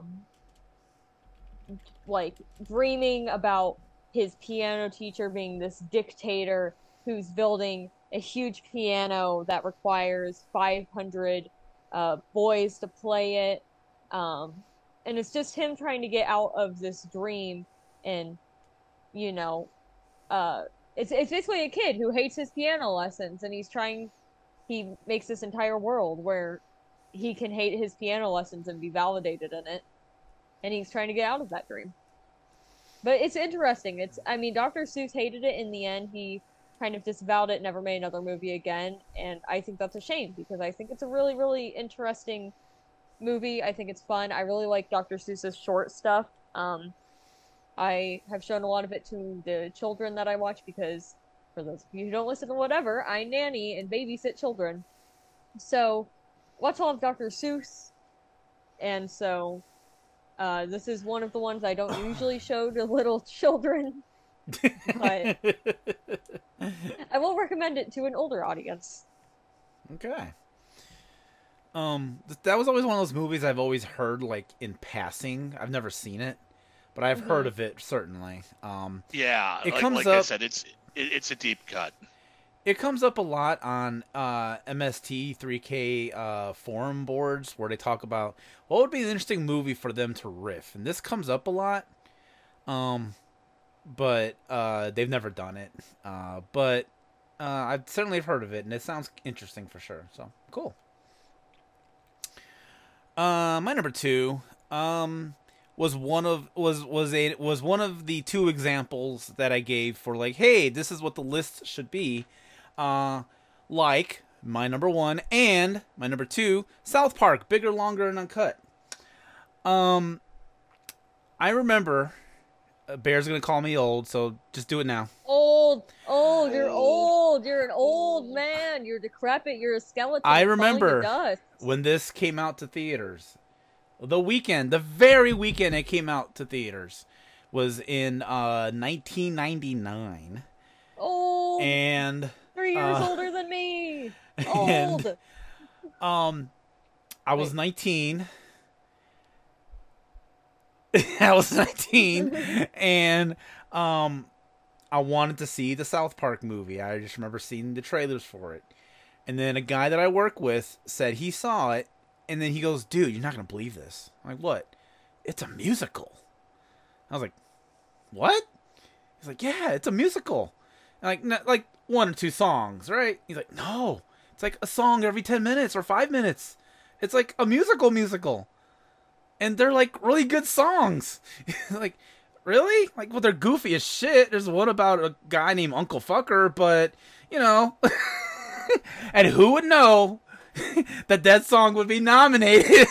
Speaker 4: like dreaming about his piano teacher being this dictator who's building a huge piano that requires five hundred uh, boys to play it. Um, and it's just him trying to get out of this dream. And, you know, uh, it's, it's basically a kid who hates his piano lessons, and he's trying, he makes this entire world where he can hate his piano lessons and be validated in it. And he's trying to get out of that dream. But it's interesting. It's, I mean, Doctor Seuss hated it in the end. He kind of disavowed it, never made another movie again. And I think that's a shame, because I think it's a really, really interesting movie. I think it's fun. I really like Doctor Seuss's short stuff. Um, I have shown a lot of it to the children that I watch, because for those of you who don't listen to whatever, I nanny and babysit children. So, watch all of Doctor Seuss. And so, uh, this is one of the ones I don't usually show to little children. But I will recommend it to an older audience.
Speaker 1: Okay. Um, th- that was always one of those movies I've always heard, like, in passing. I've never seen it, but I've
Speaker 4: Mhm.
Speaker 1: heard of it, certainly. Um,
Speaker 5: Yeah,
Speaker 1: It
Speaker 5: like,
Speaker 1: comes
Speaker 5: like I
Speaker 1: up-
Speaker 5: said, it's it, it's a deep cut.
Speaker 1: it comes up a lot on uh, M S T three K uh, forum boards where they talk about what would be an interesting movie for them to riff, and this comes up a lot. Um, but uh, they've never done it. Uh, but uh, I've certainly heard of it, and it sounds interesting for sure. So cool. Uh, my number two um, was one of was was a was one of the two examples that I gave for, like, hey, this is what the list should be. Uh, like my number one and my number two, South Park, Bigger, Longer, and Uncut. Um, I remember. Uh, Bear's gonna call me old, so just do it now.
Speaker 4: Old, old, you're old. You're an old man. You're decrepit. You're a skeleton.
Speaker 1: I
Speaker 4: falling to
Speaker 1: remember
Speaker 4: dust.
Speaker 1: when this came out to theaters. The weekend, the very weekend it came out to theaters, was in uh, nineteen ninety-nine.
Speaker 4: Old.
Speaker 1: And
Speaker 4: Three years
Speaker 1: uh,
Speaker 4: older than me.
Speaker 1: and-
Speaker 4: Old.
Speaker 1: um, I was
Speaker 4: Wait.
Speaker 1: nineteen. I was nineteen, and um, I wanted to see the South Park movie. I just remember seeing the trailers for it. And then a guy that I work with said he saw it, and then he goes, dude, you're not going to believe this. I'm like, what? It's a musical. I was like, what? He's like, yeah, it's a musical. And like, not, like one or two songs, right? He's like, no, it's like a song every ten minutes or five minutes. It's like a musical musical. And they're like really good songs. Like, really? Like, well, they're goofy as shit. There's one about a guy named Uncle Fucker, but, you know. And who would know that that song would be nominated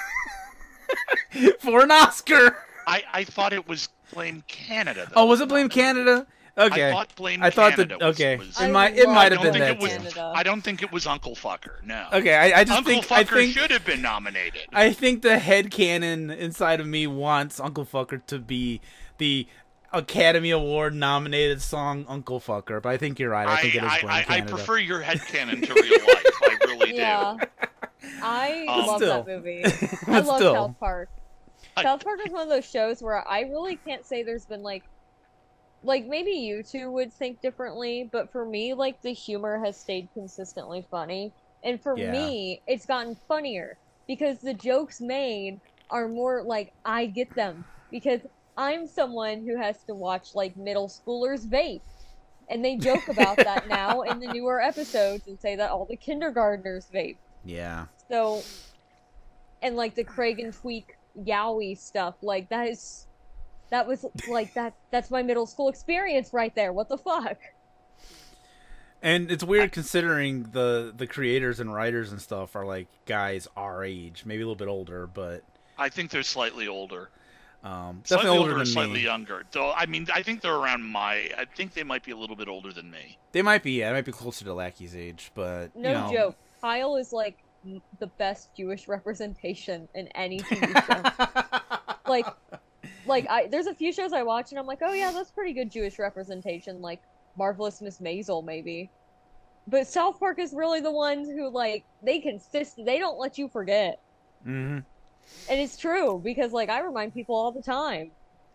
Speaker 1: for an Oscar?
Speaker 5: I, I thought it was Blame Canada. Though,
Speaker 1: Oh, was it Blame Canada? Okay.
Speaker 5: I thought Blame
Speaker 1: I thought that-
Speaker 5: Canada was,
Speaker 1: okay.
Speaker 5: was-
Speaker 1: It
Speaker 4: I
Speaker 1: might- it
Speaker 4: love
Speaker 1: might have
Speaker 5: I don't
Speaker 1: been
Speaker 5: think
Speaker 1: that
Speaker 5: it was,
Speaker 1: too.
Speaker 4: Canada.
Speaker 5: I don't think it was Uncle Fucker. No.
Speaker 1: Okay, I, I just
Speaker 5: Uncle
Speaker 1: think
Speaker 5: Fucker
Speaker 1: I think
Speaker 5: should have been nominated.
Speaker 1: I think the headcanon inside of me wants Uncle Fucker to be the Academy Award nominated song Uncle Fucker, but I think you're right. I think it is
Speaker 5: I,
Speaker 1: Blame
Speaker 5: I, I
Speaker 1: Canada.
Speaker 5: prefer your headcanon to real life. I really
Speaker 4: Yeah.
Speaker 5: do.
Speaker 4: I
Speaker 5: Um,
Speaker 4: love
Speaker 1: Still.
Speaker 4: that movie. I
Speaker 1: But
Speaker 4: love
Speaker 1: still.
Speaker 4: South Park.
Speaker 5: I-
Speaker 4: South Park is one of those shows where I really can't say there's been like like maybe you two would think differently, but for me, like the humor has stayed consistently funny. And for
Speaker 1: Yeah.
Speaker 4: me, it's gotten funnier because the jokes made are more like I get them because I'm someone who has to watch like middle schoolers vape. And they joke about that now in the newer episodes and say that all the kindergartners vape.
Speaker 1: Yeah.
Speaker 4: So, and like the Craig and Tweak Yowie stuff, like that is, that was like that. That's my middle school experience right there. What the fuck?
Speaker 1: And it's weird considering the the creators and writers and stuff are like guys our age, maybe a little bit older, but
Speaker 5: I think they're slightly older.
Speaker 1: um,
Speaker 5: Slightly
Speaker 1: definitely older
Speaker 5: older or
Speaker 1: than
Speaker 5: slightly
Speaker 1: me.
Speaker 5: younger. Though I mean, I think they're around my. I think they might be a little bit older than me.
Speaker 1: They might be, yeah, they might be closer to Lackey's age, but
Speaker 4: No
Speaker 1: you know,
Speaker 4: joke. Kyle is like m- the best Jewish representation in any T V show. like, like I there's a few shows I watch and I'm like, oh yeah, that's pretty good Jewish representation. Like Marvelous Miss Maisel, maybe. But South Park is really the ones who like they consist. They don't let you forget.
Speaker 1: hmm
Speaker 4: And it's true because like I remind people all the time.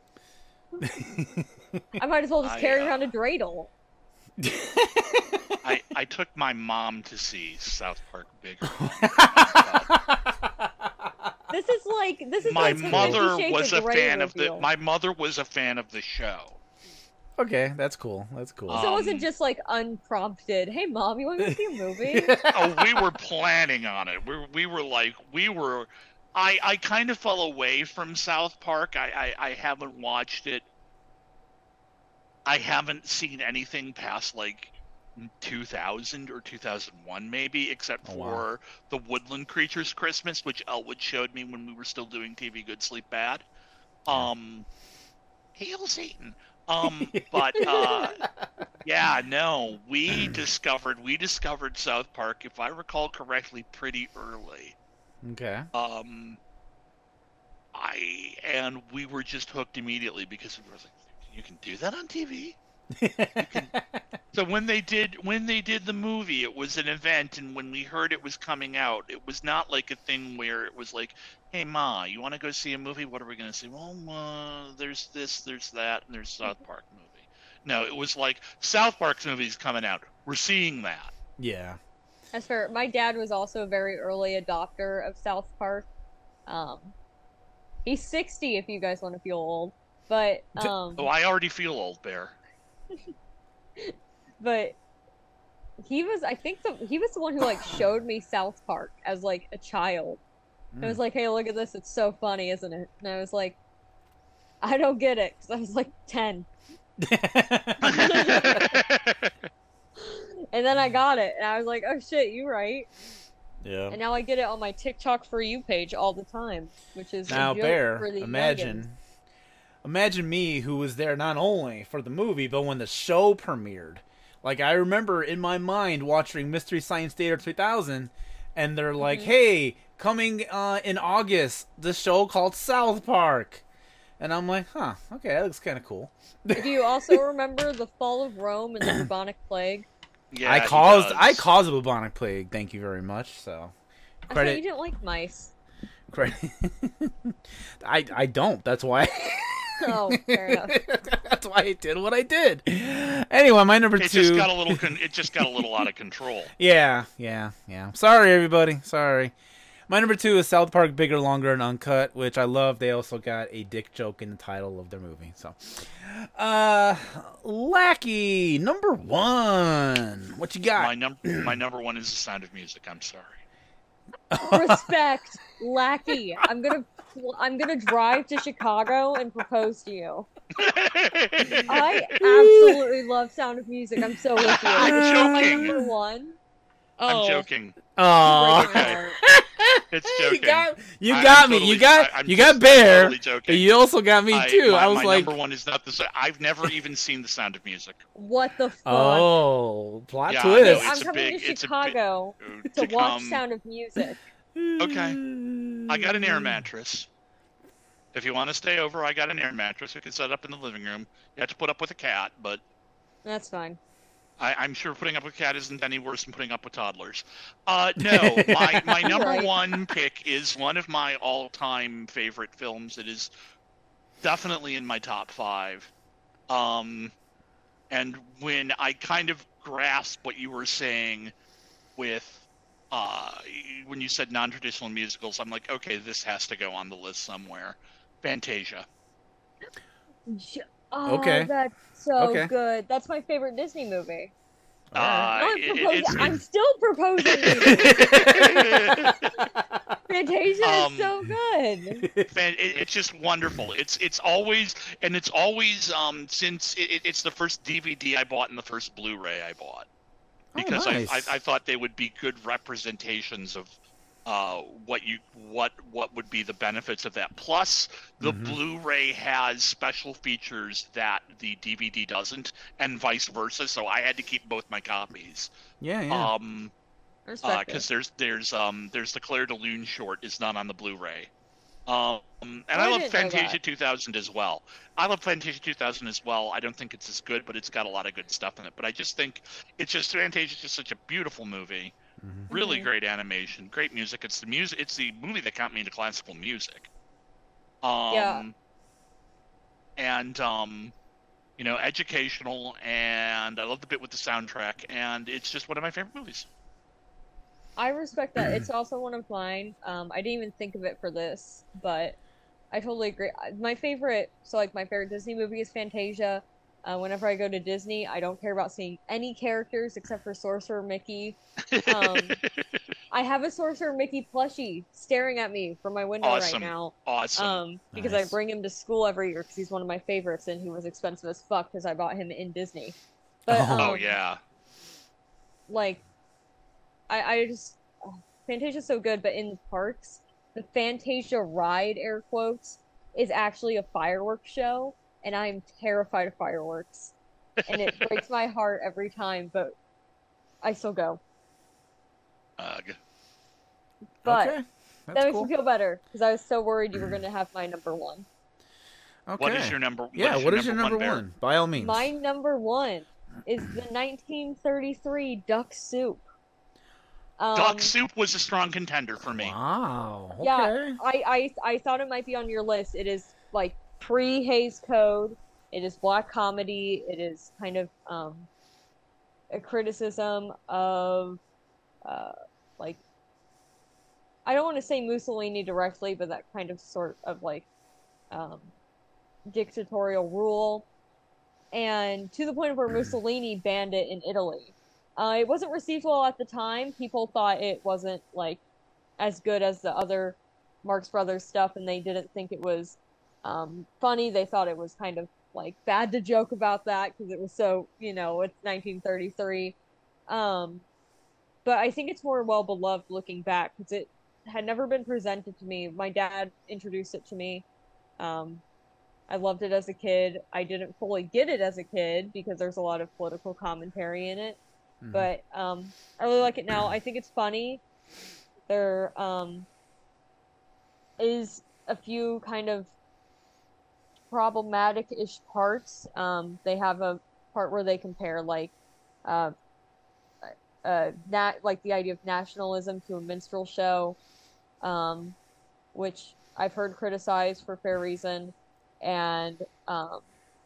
Speaker 4: I might as well just
Speaker 5: I,
Speaker 4: carry
Speaker 5: uh,
Speaker 4: around a dreidel.
Speaker 5: I I took my mom to see South Park Bigger.
Speaker 4: This is like this is
Speaker 5: My
Speaker 4: like the
Speaker 5: mother
Speaker 4: Fifty Shades
Speaker 5: was a
Speaker 4: Grey
Speaker 5: fan of the.
Speaker 4: reveal.
Speaker 5: My mother was a fan of the show.
Speaker 1: Okay, that's cool. That's cool.
Speaker 4: So it wasn't
Speaker 5: Um,
Speaker 4: just like unprompted. Hey, mom, you want to go see a movie?
Speaker 5: Oh, we were planning on it. We we were like we were. I I kind of fell away from South Park. I I, I haven't watched it. I haven't seen anything past like two thousand or two thousand one maybe, except
Speaker 1: Oh,
Speaker 5: for
Speaker 1: wow.
Speaker 5: the Woodland Creatures Christmas, which Elwood showed me when we were still doing T V Good Sleep Bad. Um, hail Satan. Um, but uh, yeah, no, we discovered we discovered South Park, if I recall correctly, pretty early.
Speaker 1: Okay.
Speaker 5: Um, I and we were just hooked immediately because we were like, you can do that on T V. So when they did when they did the movie, it was an event, and when we heard it was coming out, it was not like a thing where it was like, "Hey, Ma, you want to go see a movie? What are we going to see?" Well, uh, there's this, there's that, and there's South Park movie. No, it was like South Park's movie's coming out. We're seeing that.
Speaker 1: Yeah.
Speaker 4: As for my dad was also a very early adopter of South Park. Um, he's sixty if you guys want to feel old, but um,
Speaker 5: Oh, I already feel old, Bear.
Speaker 4: but he was I think the he was the one who like showed me South Park as like a child.
Speaker 1: Mm.
Speaker 4: It was like, hey, look at this, it's so funny, isn't it? And I was like, I don't get it because I was like ten. And then I got it, and I was like, oh shit, you right.
Speaker 1: yeah.
Speaker 4: And now I get it on my TikTok For You page all the time, which is
Speaker 1: Now,
Speaker 4: a joke
Speaker 1: Bear,
Speaker 4: for the
Speaker 1: imagine,
Speaker 4: youngins.
Speaker 1: imagine me who was there not only for the movie but when the show premiered. Like I remember in my mind watching Mystery Science Theater three thousand, and they're like,
Speaker 4: Mhm.
Speaker 1: "Hey, coming uh, in August, this show called South Park," and I'm like, "Huh, okay, that looks kind of cool."
Speaker 4: Do you also remember the fall of Rome and the bubonic plague?
Speaker 5: Yeah,
Speaker 1: I
Speaker 5: he
Speaker 1: caused
Speaker 5: does.
Speaker 1: I caused a bubonic plague. Thank you very much. So
Speaker 4: I thought you
Speaker 1: credit
Speaker 4: didn't like mice.
Speaker 1: credit. I I don't. That's why.
Speaker 4: Oh, fair enough.
Speaker 1: That's why I did what I did. Anyway, my number
Speaker 5: It
Speaker 1: two.
Speaker 5: just got a little. Con- it just got a little out of control.
Speaker 1: Yeah, yeah, yeah. Sorry, everybody. Sorry. My number two is South Park Bigger, Longer, and Uncut, which I love. They also got a dick joke in the title of their movie. So, uh, Lackey, number one. What you got?
Speaker 5: My number. My number one is The Sound of Music. I'm sorry.
Speaker 4: Respect, Lackey. I'm gonna I'm gonna drive to Chicago and propose to you. I absolutely love Sound of Music. I'm so with you.
Speaker 5: I'm
Speaker 4: It's not my
Speaker 5: joking.
Speaker 4: number one.
Speaker 5: I'm
Speaker 4: Oh,
Speaker 5: joking.
Speaker 1: Aw.
Speaker 4: breaking my
Speaker 5: Okay.
Speaker 4: heart.
Speaker 5: It's
Speaker 1: you
Speaker 5: joking.
Speaker 1: got, you
Speaker 5: I-
Speaker 1: got
Speaker 5: I'm
Speaker 1: me.
Speaker 5: totally-
Speaker 1: you got,
Speaker 5: I- I'm
Speaker 1: you
Speaker 5: just-
Speaker 1: got
Speaker 5: I'm
Speaker 1: Bear.
Speaker 5: totally joking.
Speaker 1: You also got me
Speaker 5: I-
Speaker 1: too.
Speaker 5: My,
Speaker 1: I was
Speaker 5: my
Speaker 1: like,
Speaker 5: number one is not the. sa- I've never even seen The Sound of Music.
Speaker 4: What the fuck?
Speaker 1: oh, plot
Speaker 5: Yeah,
Speaker 1: twist.
Speaker 5: no,
Speaker 4: I'm
Speaker 5: it's a
Speaker 4: coming
Speaker 5: big-
Speaker 4: to
Speaker 5: it's a big-
Speaker 4: Chicago
Speaker 5: Uh,
Speaker 4: to watch
Speaker 5: come-
Speaker 4: Sound of Music.
Speaker 5: Okay. I got an air mattress. If you want to stay over, I got an air mattress. We can set up in the living room. You have to put up with a cat, but
Speaker 4: That's fine.
Speaker 5: I, I'm sure putting up with cat isn't any worse than putting up with toddlers. Uh, no, my, my number
Speaker 4: Right.
Speaker 5: one pick is one of my all-time favorite films. It is definitely in my top five. Um, and when I kind of grasped what you were saying with uh, when you said non-traditional musicals, I'm like, okay, this has to go on the list somewhere. Fantasia.
Speaker 4: J- Oh,
Speaker 1: Okay.
Speaker 4: that's so
Speaker 1: Okay.
Speaker 4: good. That's my favorite Disney movie.
Speaker 5: Uh,
Speaker 4: I'm,
Speaker 5: it-
Speaker 4: proposing,
Speaker 5: it's-
Speaker 4: I'm still proposing these. Fantasia
Speaker 5: Um,
Speaker 4: is so good.
Speaker 5: Fan- it, it's just wonderful. It's it's always and it's always um since it, it- it's the first D V D I bought and the first Blu-ray I bought because
Speaker 1: oh,
Speaker 5: I,
Speaker 1: nice.
Speaker 5: I I thought they would be good representations of uh what you what what would be the benefits of that. Plus, the
Speaker 1: Mhm.
Speaker 5: Blu-ray has special features that the D V D doesn't, and vice versa. So I had to keep both my copies.
Speaker 1: yeah, yeah.
Speaker 5: Um.
Speaker 4: I respect
Speaker 5: because
Speaker 4: it.
Speaker 5: there's there's um there's the Claire de Lune short is not on the Blu-ray, um and
Speaker 4: Oh,
Speaker 5: I
Speaker 4: I
Speaker 5: love
Speaker 4: didn't know
Speaker 5: Fantasia
Speaker 4: that.
Speaker 5: two thousand as well. I love Fantasia two thousand as well. I don't think it's as good, but it's got a lot of good stuff in it. But I just think it's just Fantasia's just such a beautiful movie,
Speaker 1: Mhm.
Speaker 5: really
Speaker 4: Mhm.
Speaker 5: great animation, great music. It's the music. It's the movie that got me into classical music. Um,
Speaker 4: Yeah.
Speaker 5: And um, you know, educational, and I love the bit with the soundtrack, and it's just one of my favorite movies.
Speaker 4: I respect that. It's also one of mine. Um, I didn't even think of it for this, but I totally agree. I- My favorite, so like my favorite Disney movie is Fantasia. Uh, whenever I go to Disney, I don't care about seeing any characters except for Sorcerer Mickey. Um, I have a Sorcerer Mickey plushie staring at me from my window
Speaker 5: Awesome.
Speaker 4: right now.
Speaker 5: Awesome.
Speaker 4: Um, because
Speaker 1: Nice.
Speaker 4: I bring him to school every year because he's one of my favorites and he was expensive as fuck because I bought him in Disney. But
Speaker 1: Oh.
Speaker 5: oh
Speaker 4: um,
Speaker 5: yeah.
Speaker 4: like I, I just oh, Fantasia's so good, but in the parks, the Fantasia ride, air quotes, is actually a fireworks show, and I'm terrified of fireworks. And it breaks my heart every time, but I still go.
Speaker 5: Ugh.
Speaker 4: But
Speaker 1: okay.
Speaker 4: that
Speaker 1: That's
Speaker 4: makes
Speaker 1: cool.
Speaker 4: me feel better because I was so worried you were going to have my number one.
Speaker 1: Okay.
Speaker 5: What is your number?
Speaker 1: yeah, what is your number
Speaker 5: Bear?
Speaker 1: one? By all means.
Speaker 4: My number one is the nineteen thirty-three Duck Soup. Um,
Speaker 5: Duck Soup was a strong contender for me.
Speaker 1: Wow. Okay.
Speaker 4: Yeah. I, I I thought it might be on your list. It is like pre Hays Code. It is black comedy. It is kind of um, a criticism of uh, like I don't want to say Mussolini directly, but that kind of sort of like um, dictatorial rule, and to the point of where Mussolini banned it in Italy. Uh, it wasn't received well at the time. People thought it wasn't like as good as the other Marx Brothers stuff, and they didn't think it was um, funny. They thought it was kind of like bad to joke about that because it was so, you know, it's nineteen thirty-three. Um, but I think it's more well beloved looking back because it had never been presented to me. My dad introduced it to me. Um, I loved it as a kid. I didn't fully get it as a kid because there's a lot of political commentary in it.
Speaker 1: Mhm.
Speaker 4: But um, I really like it now. I think it's funny. There um, is a few kind of problematic-ish parts. Um, they have a part where they compare like uh, uh, nat- like the idea of nationalism to a minstrel show, um, which I've heard criticized for fair reason, and um,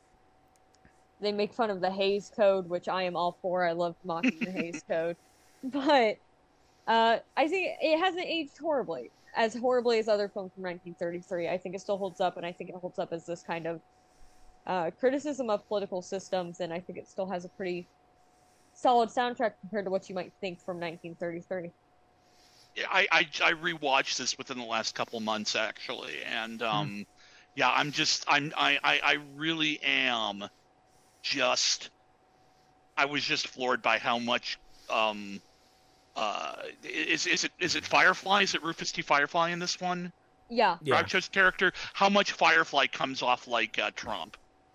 Speaker 4: they make fun of the Hays Code, which I am all for. I love mocking the Hays Code, but uh, I think it hasn't aged horribly, as horribly as other films from nineteen thirty-three. I think it still holds up, and I think it holds up as this kind of uh, criticism of political systems, and I think it still has a pretty solid soundtrack compared to what you might think from nineteen thirty-three.
Speaker 5: I, I I rewatched this within the last couple months actually, and um, yeah, I'm just I'm I, I I really am just I was just floored by how much um uh is is it is it Firefly? Is it Rufus T. Firefly in this one?
Speaker 4: Yeah,
Speaker 1: Yeah.
Speaker 5: Groucho's character. How much Firefly comes off like uh, Trump?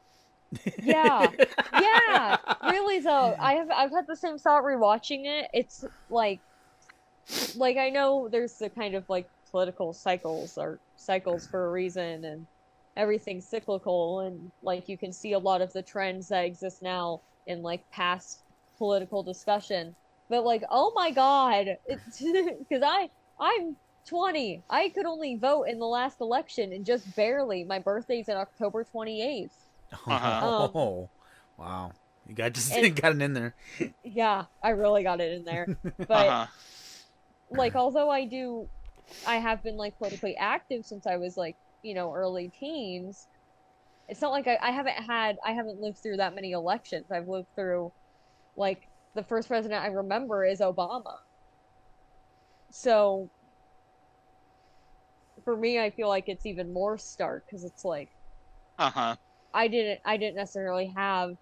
Speaker 4: yeah, yeah. Really though, I have I've had the same thought rewatching it. It's like, like I know there's the kind of like political cycles or cycles for a reason, and everything's cyclical, and like you can see a lot of the trends that exist now in like past political discussion. But like, oh my god, because I I'm twenty. I could only vote in the last election, and just barely. My birthday's in October twenty-eighth.
Speaker 5: Uh-huh.
Speaker 1: Oh, wow. You got just
Speaker 4: And-
Speaker 1: got it in there.
Speaker 4: Yeah, I really got it in there. But
Speaker 5: Uh-huh.
Speaker 4: like, although I do, I have been like politically active since I was like, you know, early teens. It's not like I, I haven't had, I haven't lived through that many elections. I've lived through, like, the first president I remember is Obama. So, for me, I feel like it's even more stark because it's like,
Speaker 5: Uh-huh.
Speaker 4: I didn't, I didn't necessarily have,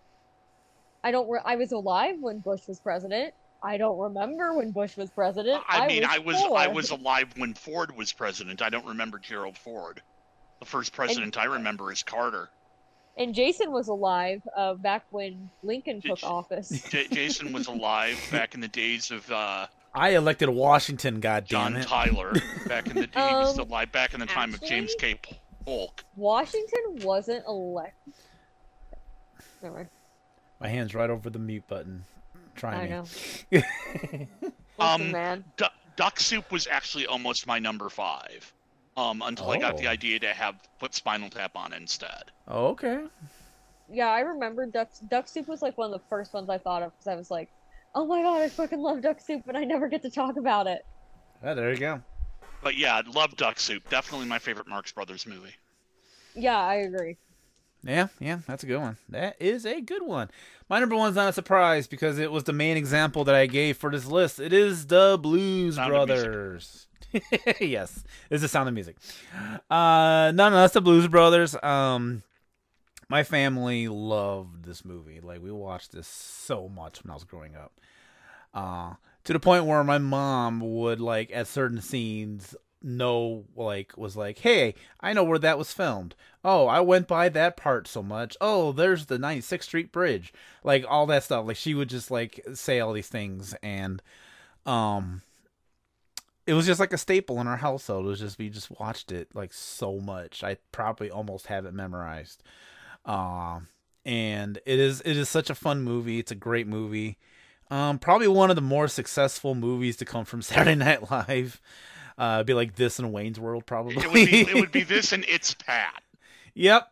Speaker 4: I don't, re- I was alive when Bush was president. I don't remember when Bush was president.
Speaker 5: I mean, I was I
Speaker 4: four.
Speaker 5: was alive when Ford was president. I don't remember Gerald Ford. The first president I remember is Carter.
Speaker 4: And Jason was alive uh, back when Lincoln took
Speaker 5: J-
Speaker 4: office.
Speaker 5: J- Jason was alive back in the days of uh,
Speaker 1: I elected Washington, goddamn
Speaker 5: John
Speaker 1: it.
Speaker 5: Tyler. Back in the he was
Speaker 4: Um,
Speaker 5: alive back in the time of James
Speaker 4: actually-
Speaker 5: K. Polk.
Speaker 4: Washington wasn't elected. Never mind.
Speaker 1: My hand's right over the mute button. Try
Speaker 4: I
Speaker 1: me.
Speaker 4: know. Listen,
Speaker 5: Um,
Speaker 4: man.
Speaker 5: Du- Duck Soup was actually almost my number five. Um, until I got the
Speaker 1: Oh.
Speaker 5: idea to have put Spinal Tap on instead.
Speaker 1: Oh, okay.
Speaker 4: Yeah, I remember Duck Duck Soup was like one of the first ones I thought of because I was like, oh my god, I fucking love Duck Soup, but I never get to talk about it.
Speaker 1: Oh, there you go.
Speaker 5: But yeah, I love Duck Soup. Definitely my favorite Marx Brothers movie.
Speaker 4: Yeah, I agree.
Speaker 1: Yeah, yeah, that's a good one. That is a good one. My number one's not a surprise because it was the main example that I gave for this list. It is the Blues
Speaker 5: Sound of Music.
Speaker 1: Brothers. Yes, it's the Sound of Music. Uh, no, no, that's the Blues Brothers. Um, my family loved this movie. Like, we watched this so much when I was growing up. Uh, to the point where my mom would, like, at certain scenes, know, like, was like, hey, I know where that was filmed. Oh, I went by that part so much. Oh, there's the ninety-sixth Street Bridge. Like, all that stuff. Like, she would just, like, say all these things. And, um, it was just like a staple in our household. It was just, we just watched it, like, so much. I probably almost have it memorized. Um, and it is, it is such a fun movie. It's a great movie. Um, probably one of the more successful movies to come from Saturday Night Live. Uh, it'd be like this in Wayne's World, probably.
Speaker 5: It would be it would be this and It's Pat.
Speaker 1: Yep.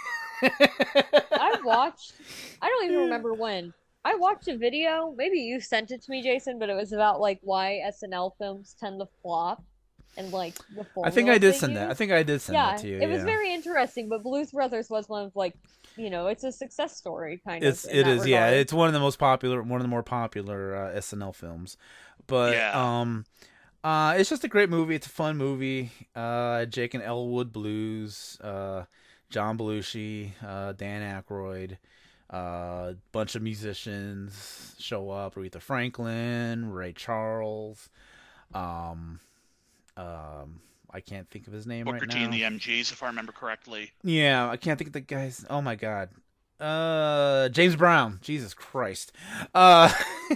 Speaker 4: I watched, I don't even remember when. I watched a video, maybe you sent it to me, Jason, but it was about like why S N L films tend to flop and like the
Speaker 1: I think I did
Speaker 4: formulas they
Speaker 1: send that. I
Speaker 4: use.
Speaker 1: think I did send
Speaker 4: Yeah,
Speaker 1: that to you.
Speaker 4: it was
Speaker 1: yeah.
Speaker 4: very interesting, but Blues Brothers was one of like, you know, it's a success story kind
Speaker 1: It's
Speaker 4: of. in
Speaker 1: it
Speaker 4: that
Speaker 1: is yeah.
Speaker 4: regard.
Speaker 1: It's one of the most popular, one of the more popular uh, S N L films. But
Speaker 5: Yeah.
Speaker 1: um, uh, it's just a great movie. It's a fun movie. Uh, Jake and Elwood Blues. Uh, John Belushi. Uh, Dan Aykroyd. Uh, bunch of musicians show up. Aretha Franklin, Ray Charles. Um, um, I can't think of his name
Speaker 5: Booker
Speaker 1: right
Speaker 5: T
Speaker 1: now.
Speaker 5: and the M Gs, if I remember correctly.
Speaker 1: Yeah, I can't think of the guys. Oh my god. Uh James Brown. Jesus Christ. Uh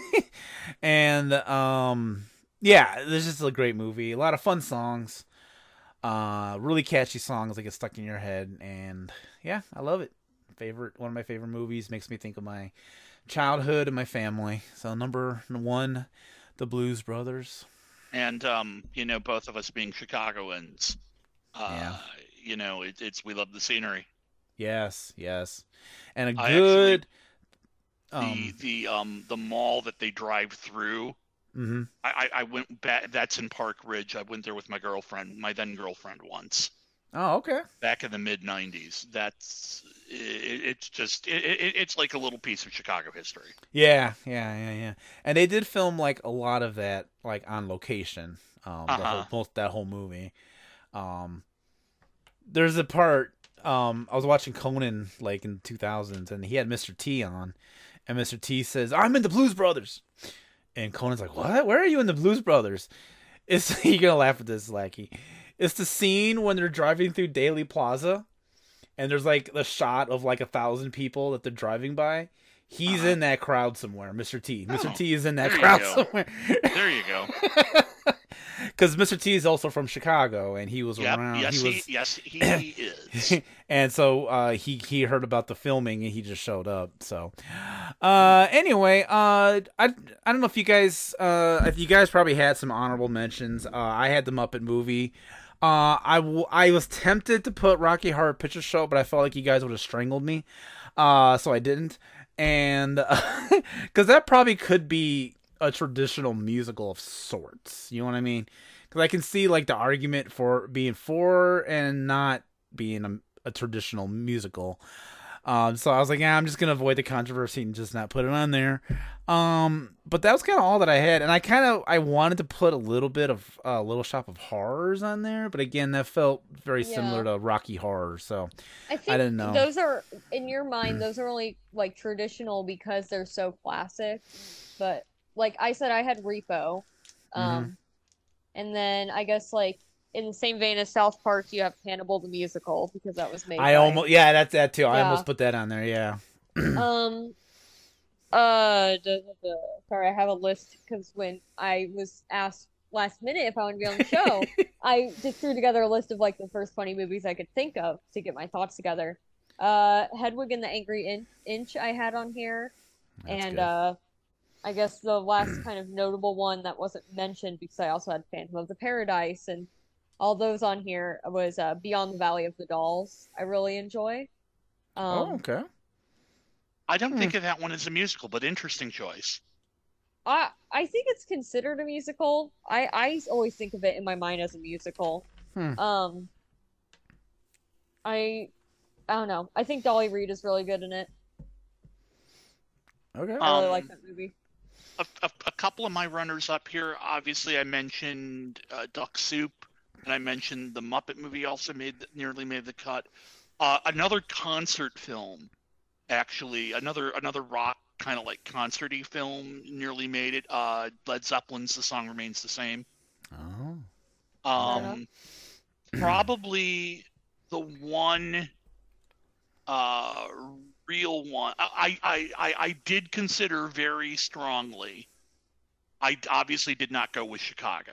Speaker 1: and um yeah, this is a great movie. A lot of fun songs. Uh really catchy songs that get stuck in your head, and yeah, I love it. Favorite one of my favorite movies. Makes me think of my childhood and my family. So number one, the Blues Brothers.
Speaker 5: And um, you know, both of us being Chicagoans, uh,
Speaker 1: Yeah.
Speaker 5: you know, it, it's we love the scenery.
Speaker 1: Yes, yes. And a
Speaker 5: I
Speaker 1: good
Speaker 5: The
Speaker 1: um
Speaker 5: the um the mall that they drive through.
Speaker 1: mhm.
Speaker 5: I, I I went back. That's in Park Ridge. I went there with my girlfriend, my then girlfriend, once
Speaker 1: Oh, okay.
Speaker 5: back in the mid nineties. That's it, it's just it, it, it's like a little piece of Chicago history.
Speaker 1: Yeah, yeah, yeah, yeah. And they did film like a lot of that like on location. Um the
Speaker 5: Uh-huh.
Speaker 1: whole, most that whole movie. Um there's a part um I was watching Conan like in the two thousands, and he had Mister T on, and Mister T says, "I'm in the Blues Brothers." And Conan's like, "What? Where are you in the Blues Brothers?" It's you're going to laugh at this, Lackey. It's the scene when they're driving through Daily Plaza, and there's like the shot of like a thousand people that they're driving by. He's
Speaker 5: Uh-huh.
Speaker 1: in that crowd somewhere, Mister T. Mister
Speaker 5: Oh,
Speaker 1: T is in that
Speaker 5: there you
Speaker 1: crowd
Speaker 5: go.
Speaker 1: somewhere.
Speaker 5: There you go.
Speaker 1: because Mister T is also from Chicago, and he was
Speaker 5: Yep.
Speaker 1: around.
Speaker 5: Yes,
Speaker 1: he
Speaker 5: he,
Speaker 1: was,
Speaker 5: yes, he is.
Speaker 1: and so uh, he he heard about the filming, and he just showed up. So, uh, anyway, uh, I I don't know if you guys, uh, if you guys probably had some honorable mentions. Uh, I had the Muppet movie. Uh, I, w- I was tempted to put Rocky Horror Picture Show, but I felt like you guys would have strangled me, uh, so I didn't. And because that probably could be a traditional musical of sorts, you know what I mean? Because I can see like the argument for being for and not being a, a traditional musical. Um, so I was like, yeah, I'm just gonna avoid the controversy and just not put it on there. Um, but that was kind of all that I had, and I kind of I wanted to put a little bit of uh, Little Shop of Horrors on there, but again, that felt very
Speaker 4: Yeah.
Speaker 1: similar to Rocky Horror. So
Speaker 4: I think
Speaker 1: didn't know.
Speaker 4: those are in your mind. Those are only like traditional because they're so classic. But like I said, I had Repo, um,
Speaker 1: Mm-hmm.
Speaker 4: and then I guess like in the same vein as South Park, you have Hannibal the musical because that was made.
Speaker 1: I
Speaker 4: by-
Speaker 1: almost yeah, that's that too. I
Speaker 4: Yeah.
Speaker 1: almost put that on there. Yeah.
Speaker 4: Um. Uh. duh, duh, duh. Sorry, I have a list because when I was asked last minute if I wanted to be on the show, I just threw together a list of like the first twenty movies I could think of to get my thoughts together. Uh, Hedwig and the Angry In- Inch I had on here,
Speaker 1: That's
Speaker 4: and
Speaker 1: good.
Speaker 4: uh, I guess the last kind of notable one that wasn't mentioned because I also had Phantom of the Paradise and all those on here was uh, Beyond the Valley of the Dolls. I really enjoy. Um,
Speaker 1: Oh, okay.
Speaker 5: I don't think of that one as a musical, but interesting choice.
Speaker 4: I I think it's considered a musical. I I always think of it in my mind as a musical.
Speaker 1: Hmm.
Speaker 4: Um, I I don't know. I think Dolly Reed is really good in it.
Speaker 1: Okay.
Speaker 4: I really
Speaker 5: Um,
Speaker 4: like that movie.
Speaker 5: A, a, a couple of my runners up here. Obviously, I mentioned uh, Duck Soup, and I mentioned the Muppet movie also made nearly made the cut. Uh, another concert film, actually, another another rock kind of like concerty film nearly made it. Uh, Led Zeppelin's "The Song Remains the Same."
Speaker 1: Oh.
Speaker 5: Um, probably the one uh, real one. I, I, I, I did consider very strongly. I obviously did not go with Chicago,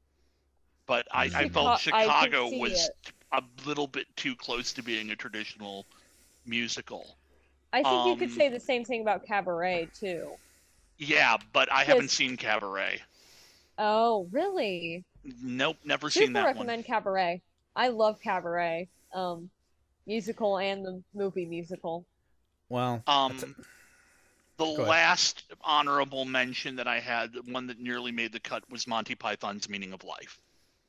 Speaker 5: but I, I felt
Speaker 4: Chica- I could
Speaker 5: Chicago
Speaker 4: see
Speaker 5: was
Speaker 4: it.
Speaker 5: a little bit too close to being a traditional musical.
Speaker 4: I think you could
Speaker 5: um,
Speaker 4: say the same thing about Cabaret too.
Speaker 5: Yeah, but I haven't
Speaker 4: Yes.
Speaker 5: seen Cabaret.
Speaker 4: Oh, really?
Speaker 5: Nope, never seen
Speaker 4: Super
Speaker 5: that
Speaker 4: recommend Cabaret. I love Cabaret. Um, musical and the movie musical.
Speaker 1: Well,
Speaker 5: one.
Speaker 1: that's
Speaker 5: Um, the
Speaker 1: ahead.
Speaker 5: last honorable mention that I had, the one that nearly made the cut, was Monty Python's Meaning of Life.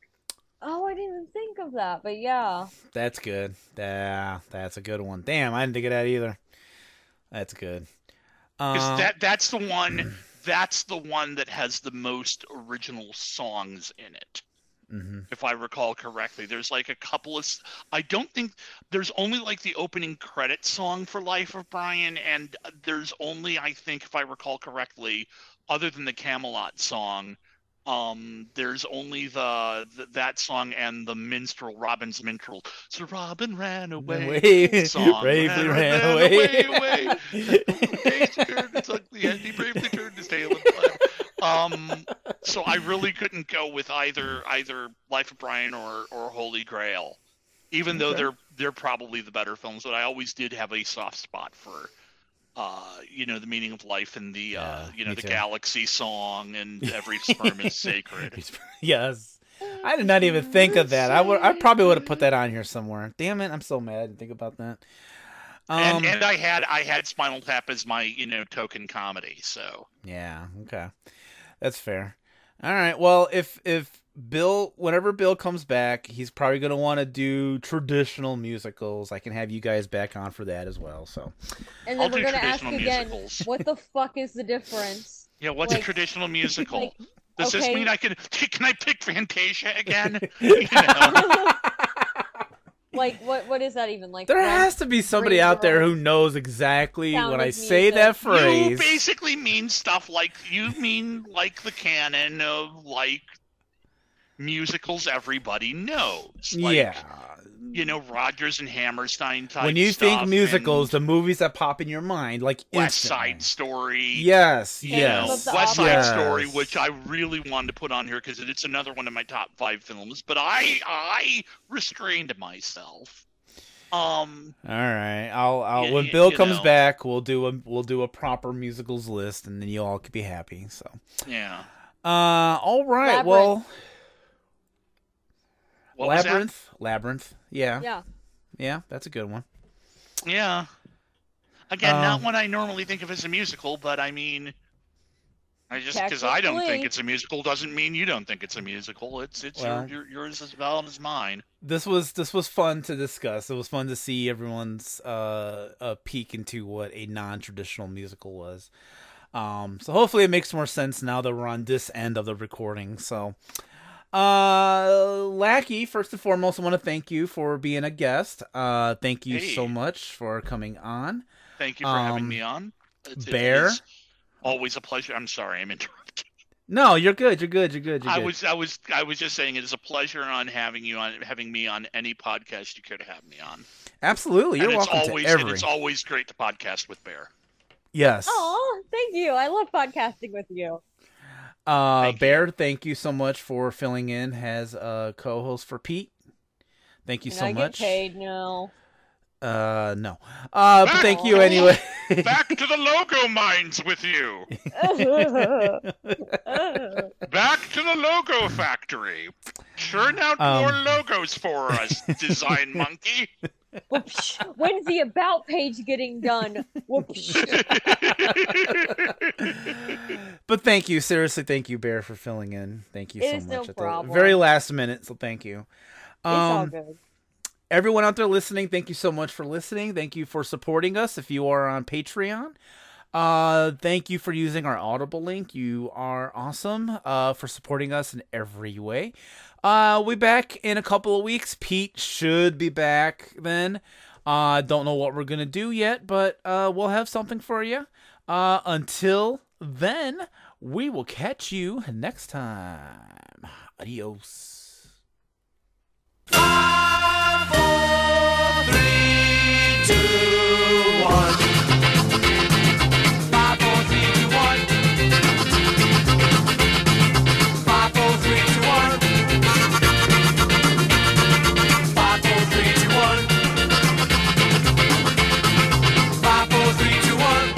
Speaker 4: Oh, I didn't even think of that, but yeah.
Speaker 1: that's good. Yeah, that's a good one. Damn, I didn't think of that either. That's good.
Speaker 5: Because
Speaker 1: Um,
Speaker 5: that that's the one that's the one that has the most original songs in it.
Speaker 1: mhm.
Speaker 5: If I recall correctly, there's like a couple of. s- I don't think there's only like the opening credit song for Life of Brian, and there's only, I think, if I recall correctly, other than the Camelot song, um, there's only the, the that song and the minstrel, Robin's minstrel. So Robin ran away.
Speaker 1: Away.
Speaker 5: Song
Speaker 1: Bravely
Speaker 5: ran,
Speaker 1: ran,
Speaker 5: ran
Speaker 1: away.
Speaker 5: away, away. Face turned its ugly head, he bravely turned his tail and fled. Um, so I really couldn't go with either either Life of Brian or, or Holy Grail, even though
Speaker 1: Okay.
Speaker 5: they're they're probably the better films. But I always did have a soft spot for, uh, you know, the meaning of life and the uh,
Speaker 1: Yeah,
Speaker 5: you know
Speaker 1: me
Speaker 5: the
Speaker 1: too.
Speaker 5: Galaxy song and every sperm is sacred.
Speaker 1: Yes. I did not even think of that. I would. I probably would have put that on here somewhere. Damn it! I'm so mad. I didn't think about that. Um,
Speaker 5: and and I had I had Spinal Tap as my you know token comedy. So
Speaker 1: Yeah. Okay. That's fair. All right. Well, if if Bill, whenever Bill comes back, he's probably gonna want to do traditional musicals. I can have you guys back on for that as well. So
Speaker 4: And
Speaker 5: I'll
Speaker 4: then
Speaker 5: do
Speaker 4: we're gonna ask
Speaker 5: traditional
Speaker 4: again,
Speaker 5: musicals.
Speaker 4: what the fuck is the difference?
Speaker 5: yeah, what's
Speaker 4: Like-
Speaker 5: a traditional musical?
Speaker 4: Like,
Speaker 5: Does this
Speaker 4: okay.
Speaker 5: mean I can can I pick Fantasia again? You know?
Speaker 4: like what what is that even like?
Speaker 1: there
Speaker 4: one-
Speaker 1: has to be somebody
Speaker 4: Ring
Speaker 1: out there
Speaker 4: Girl.
Speaker 1: who knows exactly
Speaker 4: Sound
Speaker 1: when I
Speaker 4: of
Speaker 1: say
Speaker 4: Music.
Speaker 1: that
Speaker 5: You
Speaker 1: phrase.
Speaker 5: basically mean stuff like you mean like the canon of like musicals everybody knows. Like,
Speaker 1: Yeah.
Speaker 5: You you know, Rodgers and Hammerstein type
Speaker 1: When you
Speaker 5: stuff
Speaker 1: think musicals,
Speaker 5: and
Speaker 1: the movies that pop in your mind, like
Speaker 5: West
Speaker 1: instantly.
Speaker 5: Side Story.
Speaker 1: Yes,
Speaker 5: you
Speaker 1: yes.
Speaker 5: know,
Speaker 4: of the
Speaker 5: West Side
Speaker 1: yes.
Speaker 5: Story, which I really wanted to put on here because it's another one of my top five films, but I I restrained myself. Um,
Speaker 1: All right, I'll, I'll
Speaker 5: Y-
Speaker 1: when
Speaker 5: y-
Speaker 1: Bill
Speaker 5: you
Speaker 1: comes
Speaker 5: know.
Speaker 1: back, we'll do a we'll do a proper musicals list, and then you all could be happy. So,
Speaker 5: yeah.
Speaker 1: uh, all right,
Speaker 4: Labyrinth.
Speaker 1: well,
Speaker 5: What was that?
Speaker 1: Labyrinth, Labyrinth, yeah, yeah,
Speaker 4: Yeah.
Speaker 1: that's a good one.
Speaker 5: Yeah. Again, not
Speaker 1: Um,
Speaker 5: one I normally think of as a musical, but I mean, I just because I don't
Speaker 4: Technically.
Speaker 5: think it's a musical doesn't mean you don't think it's a musical. It's it's
Speaker 1: Well.
Speaker 5: your, your, yours as valid as mine.
Speaker 1: This was this was fun to discuss. It was fun to see everyone's uh, uh peek into what a non-traditional musical was. Um, so hopefully it makes more sense now that we're on this end of the recording. So, uh, Lackey, first and foremost, I want to thank you for being a guest. Uh, thank you
Speaker 5: Hey.
Speaker 1: so much for coming on.
Speaker 5: Thank you for having
Speaker 1: Um,
Speaker 5: me on. It's, it
Speaker 1: Bear?
Speaker 5: is always a pleasure. I'm sorry, I'm interrupting.
Speaker 1: No, you're good. You're good. You're good. You're
Speaker 5: I
Speaker 1: good.
Speaker 5: was I was I was just saying it is a pleasure on having you on having me on any podcast you care to have me on.
Speaker 1: Absolutely. You're
Speaker 5: and it's
Speaker 1: welcome
Speaker 5: always
Speaker 1: to every.
Speaker 5: and it's always great to podcast with Bear.
Speaker 1: Yes.
Speaker 4: Oh, thank you. I love podcasting with you.
Speaker 1: Uh,
Speaker 5: Thank you.
Speaker 1: Bear, thank you so much for filling in as a co-host for Pete. Thank you
Speaker 4: Can
Speaker 1: so
Speaker 4: I
Speaker 1: much.
Speaker 4: get paid? No.
Speaker 1: Uh, no. Uh, but
Speaker 5: Back-
Speaker 1: thank you anyway.
Speaker 5: Back to the logo mines with you. Back to the logo factory. Churn out
Speaker 1: Um,
Speaker 5: more logos for us, design monkey.
Speaker 4: Whoopsh. When's the about page getting done? Whoopsh.
Speaker 1: But thank you, seriously, thank you, Bear, for filling in. Thank you so
Speaker 4: It's
Speaker 1: much.
Speaker 4: no
Speaker 1: at the
Speaker 4: problem.
Speaker 1: very last minute, so thank you.
Speaker 4: It's all
Speaker 1: Um,
Speaker 4: good.
Speaker 1: everyone out there listening, thank you so much for listening. Thank you for supporting us. If you are on Patreon, uh, thank you for using our Audible link. You are awesome. Uh, for supporting us in every way. Uh, we'll be back in a couple of weeks. Pete should be back then. Uh, don't know what we're gonna do yet, but uh, we'll have something for you. Uh, until then, we will catch you next time. Adios.
Speaker 3: Five, four, three, two, one. Five, four, three, two, one. Five, four, three, two, one. Five, four, three, two, one. Five, four, three, two, one.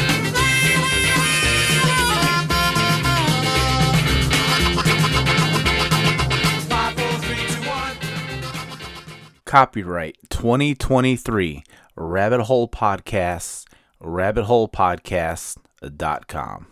Speaker 3: Five, four, three, two, one.
Speaker 1: Copyright twenty twenty-three Rabbit Hole Podcasts, rabbit hole podcasts dot com.